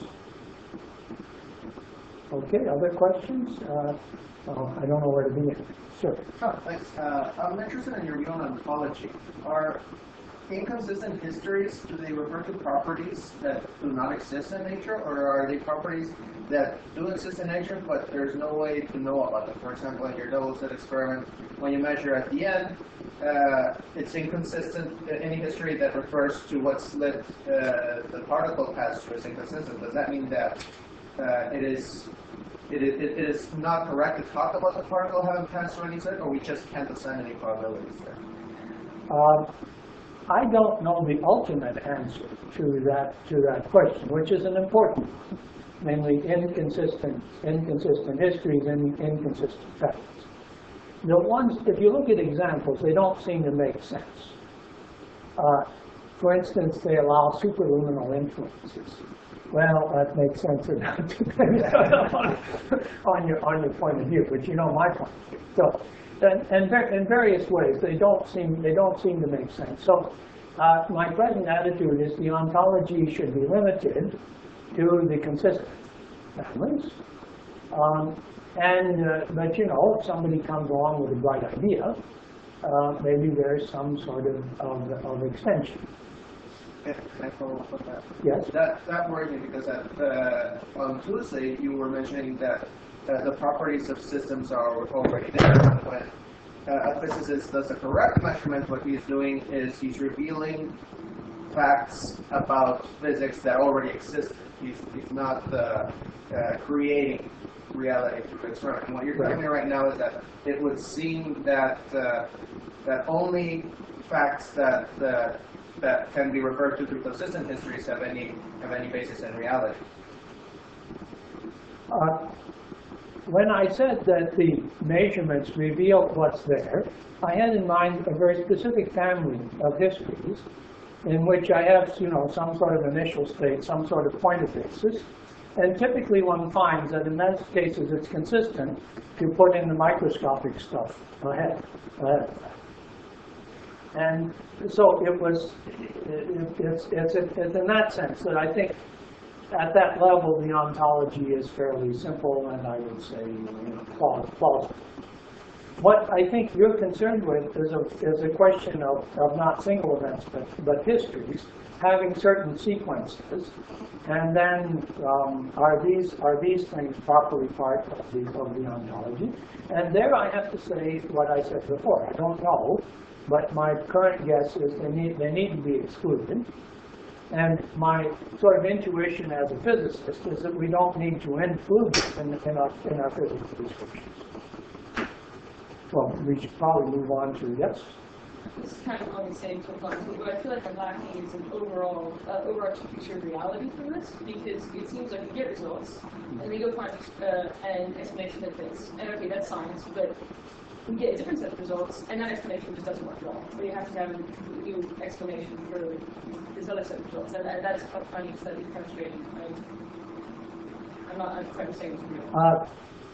Okay, other questions? Uh, oh, I don't know where to begin. Sure. Oh, thanks. Uh, I'm interested in your view on ontology. Are inconsistent histories, do they refer to properties that do not exist in nature, or are they properties that do exist in nature, but there's no way to know about them? For example, in your double slit experiment, when you measure at the end, uh, it's inconsistent. Any history that refers to what slit uh, the particle passed through is inconsistent. Does that mean that uh, it is it is, it is not correct to talk about the particle having passed through any slit, or we just can't assign any probabilities there? Uh, I don't know the ultimate answer to that to that question, which is an important one, namely inconsistent inconsistent histories and inconsistent facts. The ones, if you look at examples, they don't seem to make sense. Uh, for instance, they allow superluminal influences. Well, that makes sense or not depending on, on your on your point of view, but you know my point of view. So. And, and in various ways, they don't seem they don't seem to make sense. So, uh, my present attitude is the ontology should be limited to the consistent families. Um, and uh, but you know, if somebody comes along with a bright idea, uh, maybe there's some sort of of, of extension. Can I follow up on that? Yes. That that worried me because at, uh, on Tuesday you were mentioning that. Uh, the properties of systems are already there. When uh, a physicist does a correct measurement, what he's doing is he's revealing facts about physics that already existed. He's, he's not uh, uh, creating reality through experiment. And what you're telling me right now is that it would seem that uh, that only facts that uh, that can be referred to through consistent histories have any have any basis in reality. Uh, When I said that the measurements reveal what's there, I had in mind a very specific family of histories in which I have, you know, some sort of initial state, some sort of pointer basis. And typically one finds that in those cases it's consistent to put in the microscopic stuff ahead. ahead. And so it was, it, it's, it's, it's in that sense that I think at that level, the ontology is fairly simple, and I would say, you know, plausible. What I think you're concerned with is a, is a question of, of not single events, but, but histories, having certain sequences, and then um, are these are these things properly part of the, of the ontology? And there I have to say what I said before. I don't know, but my current guess is they need, they need to be excluded. And my sort of intuition as a physicist is that we don't need to include them in, in, our, in our physical descriptions. Well, we should probably move on to, yes? This is kind of on the same topic. What I feel like I'm lacking is an overall, uh, overarching picture of reality from this, because it seems like you get results, and they go find uh, an explanation that fits. And okay, that's science, but we get a different set of results, and that explanation just doesn't work at all. So you have to have a new explanation for this other set of results. And that, that's finding slightly frustrating. I, I'm not I'm quite understanding from you. Uh,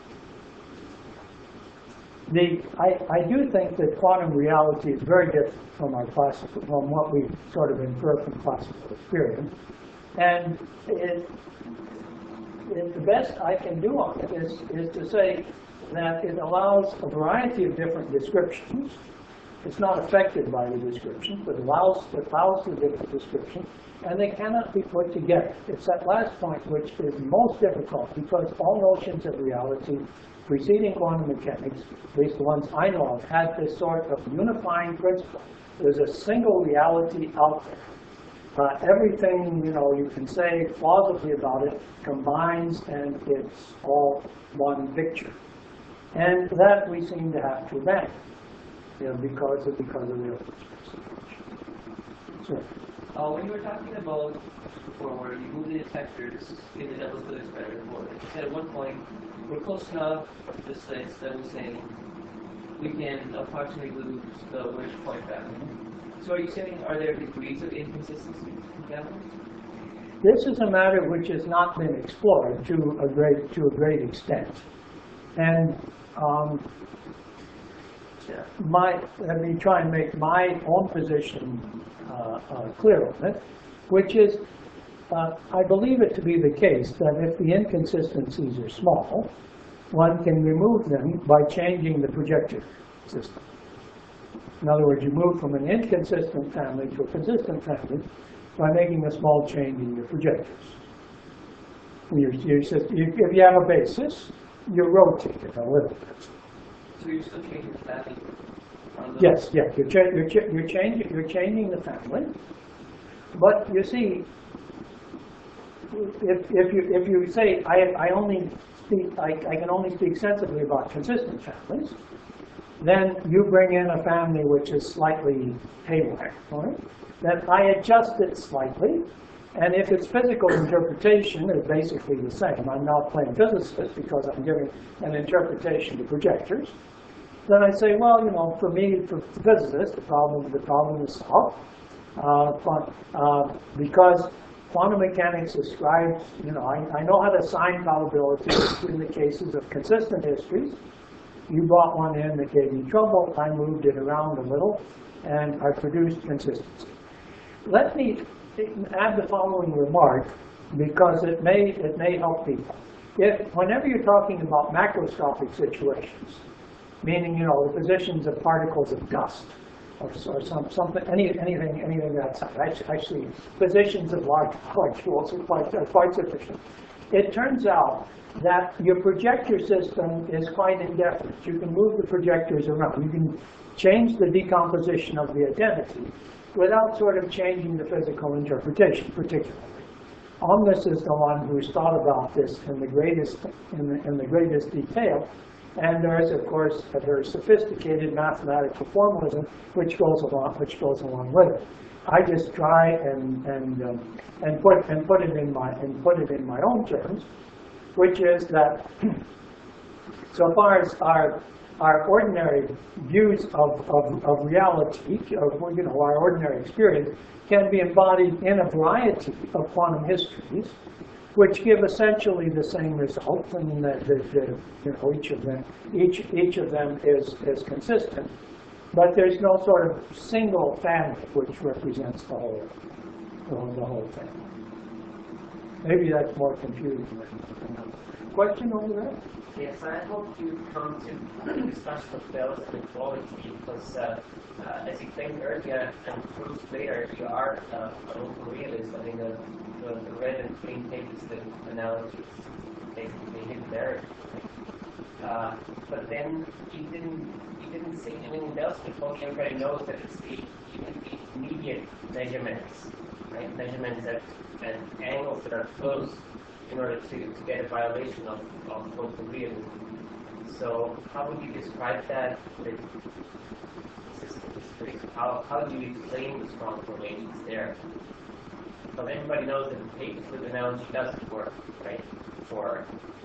the, I, I do think that quantum reality is very different from our classical, from what we sort of infer from classical experience. And it, it, the best I can do on it is, is to say that it allows a variety of different descriptions. It's not affected by the description, but allows, it allows the different descriptions, and they cannot be put together. It's that last point which is most difficult, because all notions of reality preceding quantum mechanics, at least the ones I know of, had this sort of unifying principle. There's a single reality out there. Uh, everything, you know, you can say plausibly about it combines, and it's all one picture. And that we seem to have to abandon, you know, because of because of the open space approach. So, Uh, when you were talking about before where you move the detectors in the Devil's Village spreader board, you said at one point, we're close enough to the sites that we're saying we can approximately lose the Wish Point family. So are you saying, are there degrees of inconsistency in families? This is a matter which has not been explored to a great, to a great extent. And um, my, let me try and make my own position uh, uh, clear on it, which is, uh, I believe it to be the case that if the inconsistencies are small, one can remove them by changing the projector system. In other words, you move from an inconsistent family to a consistent family by making a small change in your projectors. Your, your system, you, if you have a basis, you rotate it a little bit. So you're still changing the family? Yes, yes, you're, cha you're, cha you're, changing, you're changing the family. But you see, if, if, you, if you say, I, I only speak, I, I can only speak sensibly about consistent families, then you bring in a family which is slightly haywire, right? Then I adjust it slightly, and if its physical interpretation is basically the same, I'm not playing physicist because I'm giving an interpretation to projectors, then I say, well, you know, for me, for the physicist, the problem, the problem is solved. Uh, uh, because quantum mechanics describes, you know, I, I know how to assign probabilities in the cases of consistent histories. You brought one in that gave me trouble, I moved it around a little, and I produced consistency. Let me add the following remark, because it may, it may help people. If, whenever you're talking about macroscopic situations, meaning, you know, the positions of particles of dust, or, or some, something, any, anything, anything that size, actually, actually, positions of large molecules are quite, are quite sufficient. It turns out that your projector system is quite indefinite. You can move the projectors around. You can change the decomposition of the identity without sort of changing the physical interpretation, particularly. Omnis is the one who's thought about this in the greatest, in the, in the greatest detail. And there is, of course, a very sophisticated mathematical formalism which goes along, which goes along with it. I just try and and um, and put and put it in my and put it in my own terms, which is that so far as our our ordinary views of, of, of reality, of, you know, our ordinary experience, can be embodied in a variety of quantum histories, which give essentially the same result, and the, the, the, you know, each of them, each each of them is is consistent, but there's no sort of single family which represents the whole, the whole, the whole family. Maybe that's more confusing. Question over there? Yes, I hope you come to the discussion of Bell's inequality because, uh, uh, as you claimed earlier and proved later, you are uh, an open realist. I mean, the, the, the red and green pages, the analogy is basically hidden there. Uh, but then you didn't, you didn't say anything else before. Everybody knows that it's the, the immediate measurements, right? Measurements at, at angles that are close, in order to, to get a violation of, of local realism. So how would you describe that with system history? How, how do you explain the strong correlations there? Because everybody knows that the pages with analogy doesn't work, right, for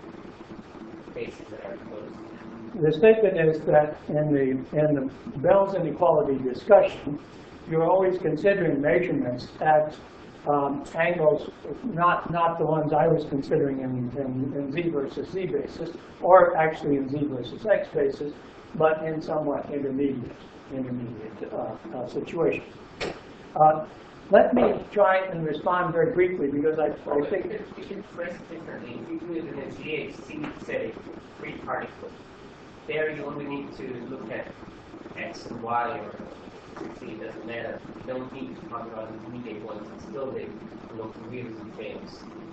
bases that are close. The statement is that in the, in the Bell's inequality discussion, you're always considering measurements at Um, angles, not not the ones I was considering in, in, in Z versus Z basis, or actually in Z versus X basis, but in somewhat intermediate intermediate uh, uh, situations. Uh, let me try and respond very briefly because I, I think you can phrase it differently. If you do it in a G H C setting, free particle, there you only need to look at X and Y or it doesn't matter. You don't need to talk about the immediate ones. It's still the local realism claims.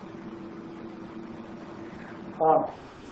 Uh,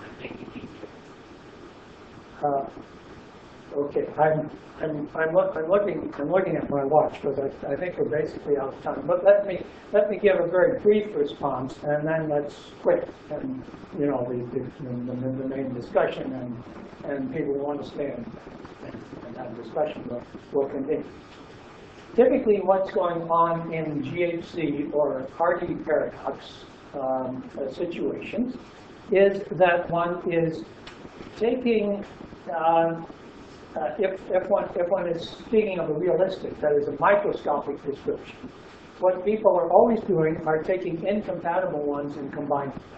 uh, okay, I'm I'm I'm, look, I'm looking I'm looking at my watch because I, I think we're basically out of time. But let me let me give a very brief response, and then let's quit and you know the the, the, the main discussion, and and people who want to stay and, and have discussion will will continue. typically what's going on in G H C or Hardy paradox um, uh, situations is that one is taking, uh, uh, if, if, one, if one is speaking of a realistic, that is a microscopic description, what people are always doing are taking incompatible ones and combining them.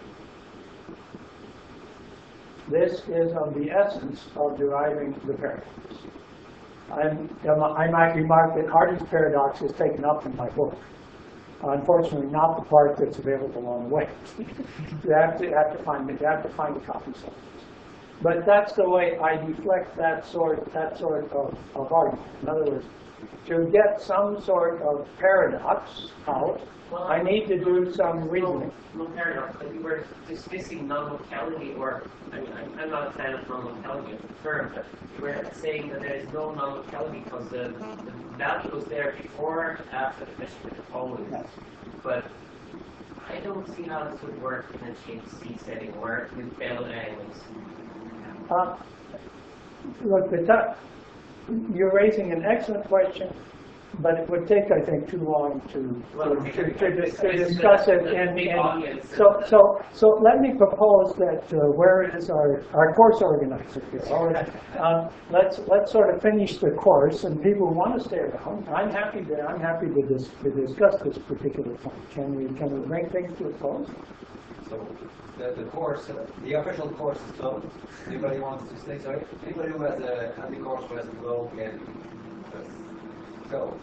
This is of the essence of deriving the paradox. I'm, I might remark that Hardy's paradox is taken up in my book. Unfortunately, not the part that's available on the web. you have to have to find it. You have to find a copy somewhere. But that's the way I deflect that sort that sort of, of argument. In other words, to get some sort of paradox out, Well, I need to do some reasoning. No, no paradox, but you were dismissing non-locality, or, I mean, I'm, I'm not a fan of non-locality of the term, but you were saying that there is no non-locality because the, the value was there before, after the measurement of following. But I don't see how this would work in a G H C setting where we fail angles. Uh, look, the t- you're raising an excellent question, but it would take, I think, too long to, Well, to, to, to- to, dis- to it's discuss the- it. the And, big and audience. so, so, so let me propose that uh, where is our, our course organizer here? All right. Um, let's let's sort of finish the course, and people who want to stay around, I'm happy to I'm happy to, dis, to discuss this particular point. Can we can we bring things to a close? So the, the course, uh, the official course is closed. Anybody wants to stay? Sorry, anybody who has a anti course who has to go can just go.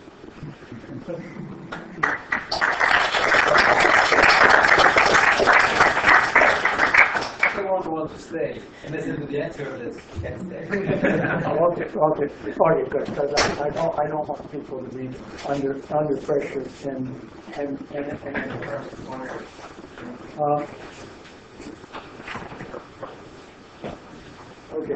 Everyone who wants to stay and listen to the answer of this can stay. Okay, okay, okay, good. Because I, I don't I don't want people to be under under pressure and and and. and uh, Okay.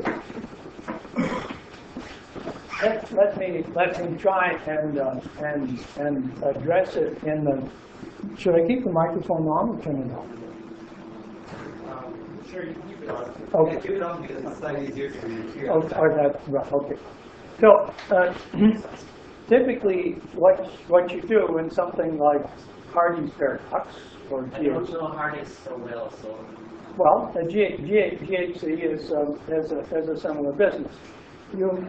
Let, let me let me try and uh, and and address it in the. Should I keep the microphone on or turn it off? Um, sure, you can keep it on. Okay. Yeah, keep it on because it's slightly easier to hear. Oh, or that, right, okay. So uh, typically, what what you do in something like Hardy's paradox or I G H don't C, know Hardy's so well, so. well, a G, G, G H C is um, has a has a similar business. You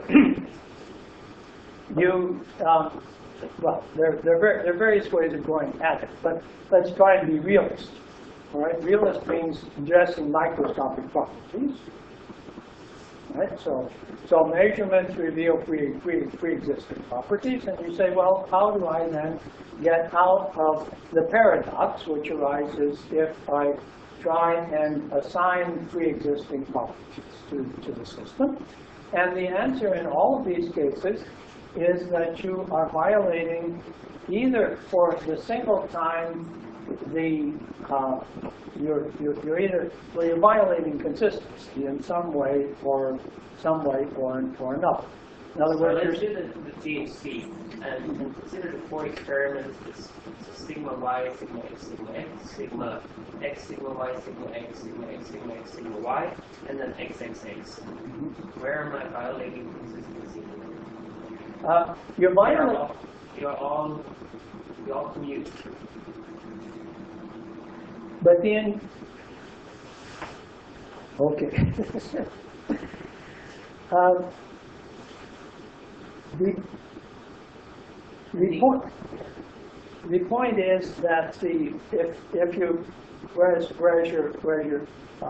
you um, well, there there are there are various ways of going at it, but let's try and be realist. All right, realist means addressing microscopic properties. Right, so so measurements reveal pre pre pre-existing properties, and you say, well, how do I then get out of the paradox which arises if I try and assign pre-existing properties to, to the system? And the answer in all of these cases is that you are violating either for the single time the uh, you're, you're you're either well you're violating consistency in some way or some way or or another. In other So words, let's you're, do the, the G H C and, and consider the four experiments. It's, it's sigma y, sigma x, sigma x, sigma x, sigma y, sigma x, sigma x, sigma x, sigma y, and then x, x, x. Where am I violating consistency? uh, you're You're violating. all, you're all, you all commute. But then, okay. um, the, the point, the point is that the if if you where's where's your where's your uh,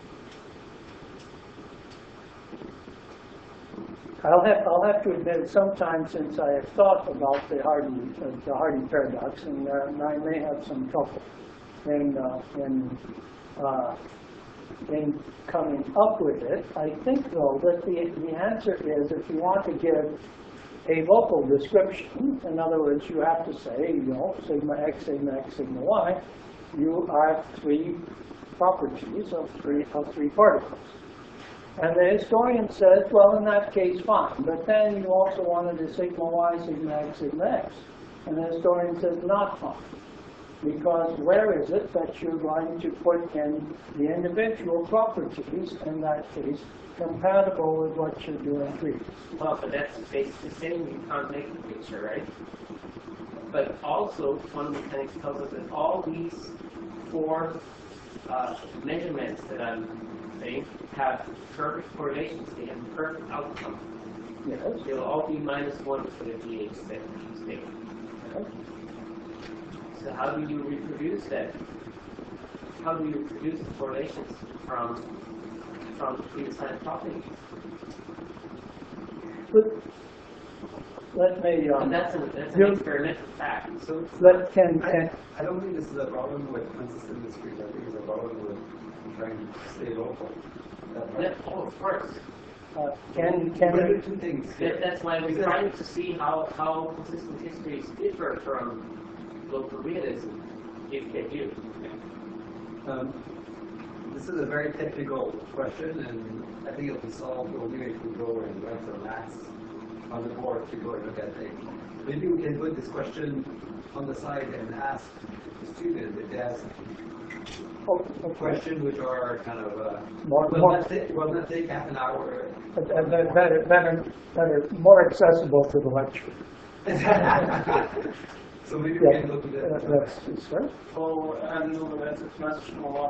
I'll have I'll have to admit sometimes since I have thought about the Hardy uh, the Hardy paradox, and uh, I may have some trouble in uh, in uh, in coming up with it. I think though that the the answer is if you want to give a local description, in other words, you have to say, you know, sigma x, sigma x, sigma y, you have three properties of three of three particles. And the historian says, well, in that case, fine. But then you also wanted a sigma y, sigma x, sigma x. And the historian says, not fine. Because where is it that you're going to put in the individual properties, in that case, compatible with what you're doing previously? Well, but that's basically saying you can't make the picture, right? But also, quantum mechanics tells us that all these four uh, measurements that I'm saying have perfect correlations. They have perfect outcome. Yes. They'll all be minus one for the G H state. Okay. So how do you reproduce that? How do you reproduce the correlations from from predefined properties? But let me, And um, that's an, that's an you- experimental fact. So let, can, I, can, I don't think this is a problem with consistent discrete. I think it's a problem with trying to stay local. That part. Yeah, oh, of course. uh, can, can But there we, are two things That, here. that's why we're Because- trying to see how, how consistent histories differ from local realism, if they do. Um, this is a very technical question, and I think it'll be solved only if we go and run some maths on the board to go and look at things. Maybe we can put this question on the side and ask the student if they ask oh, okay. questions which are kind of, uh, More, will more, not take, will not take half an hour. uh, uh, better, better, better, more accessible to the lecture. So maybe we Yeah, can look at uh, that. that's, that's right. Och även nog med ett mest små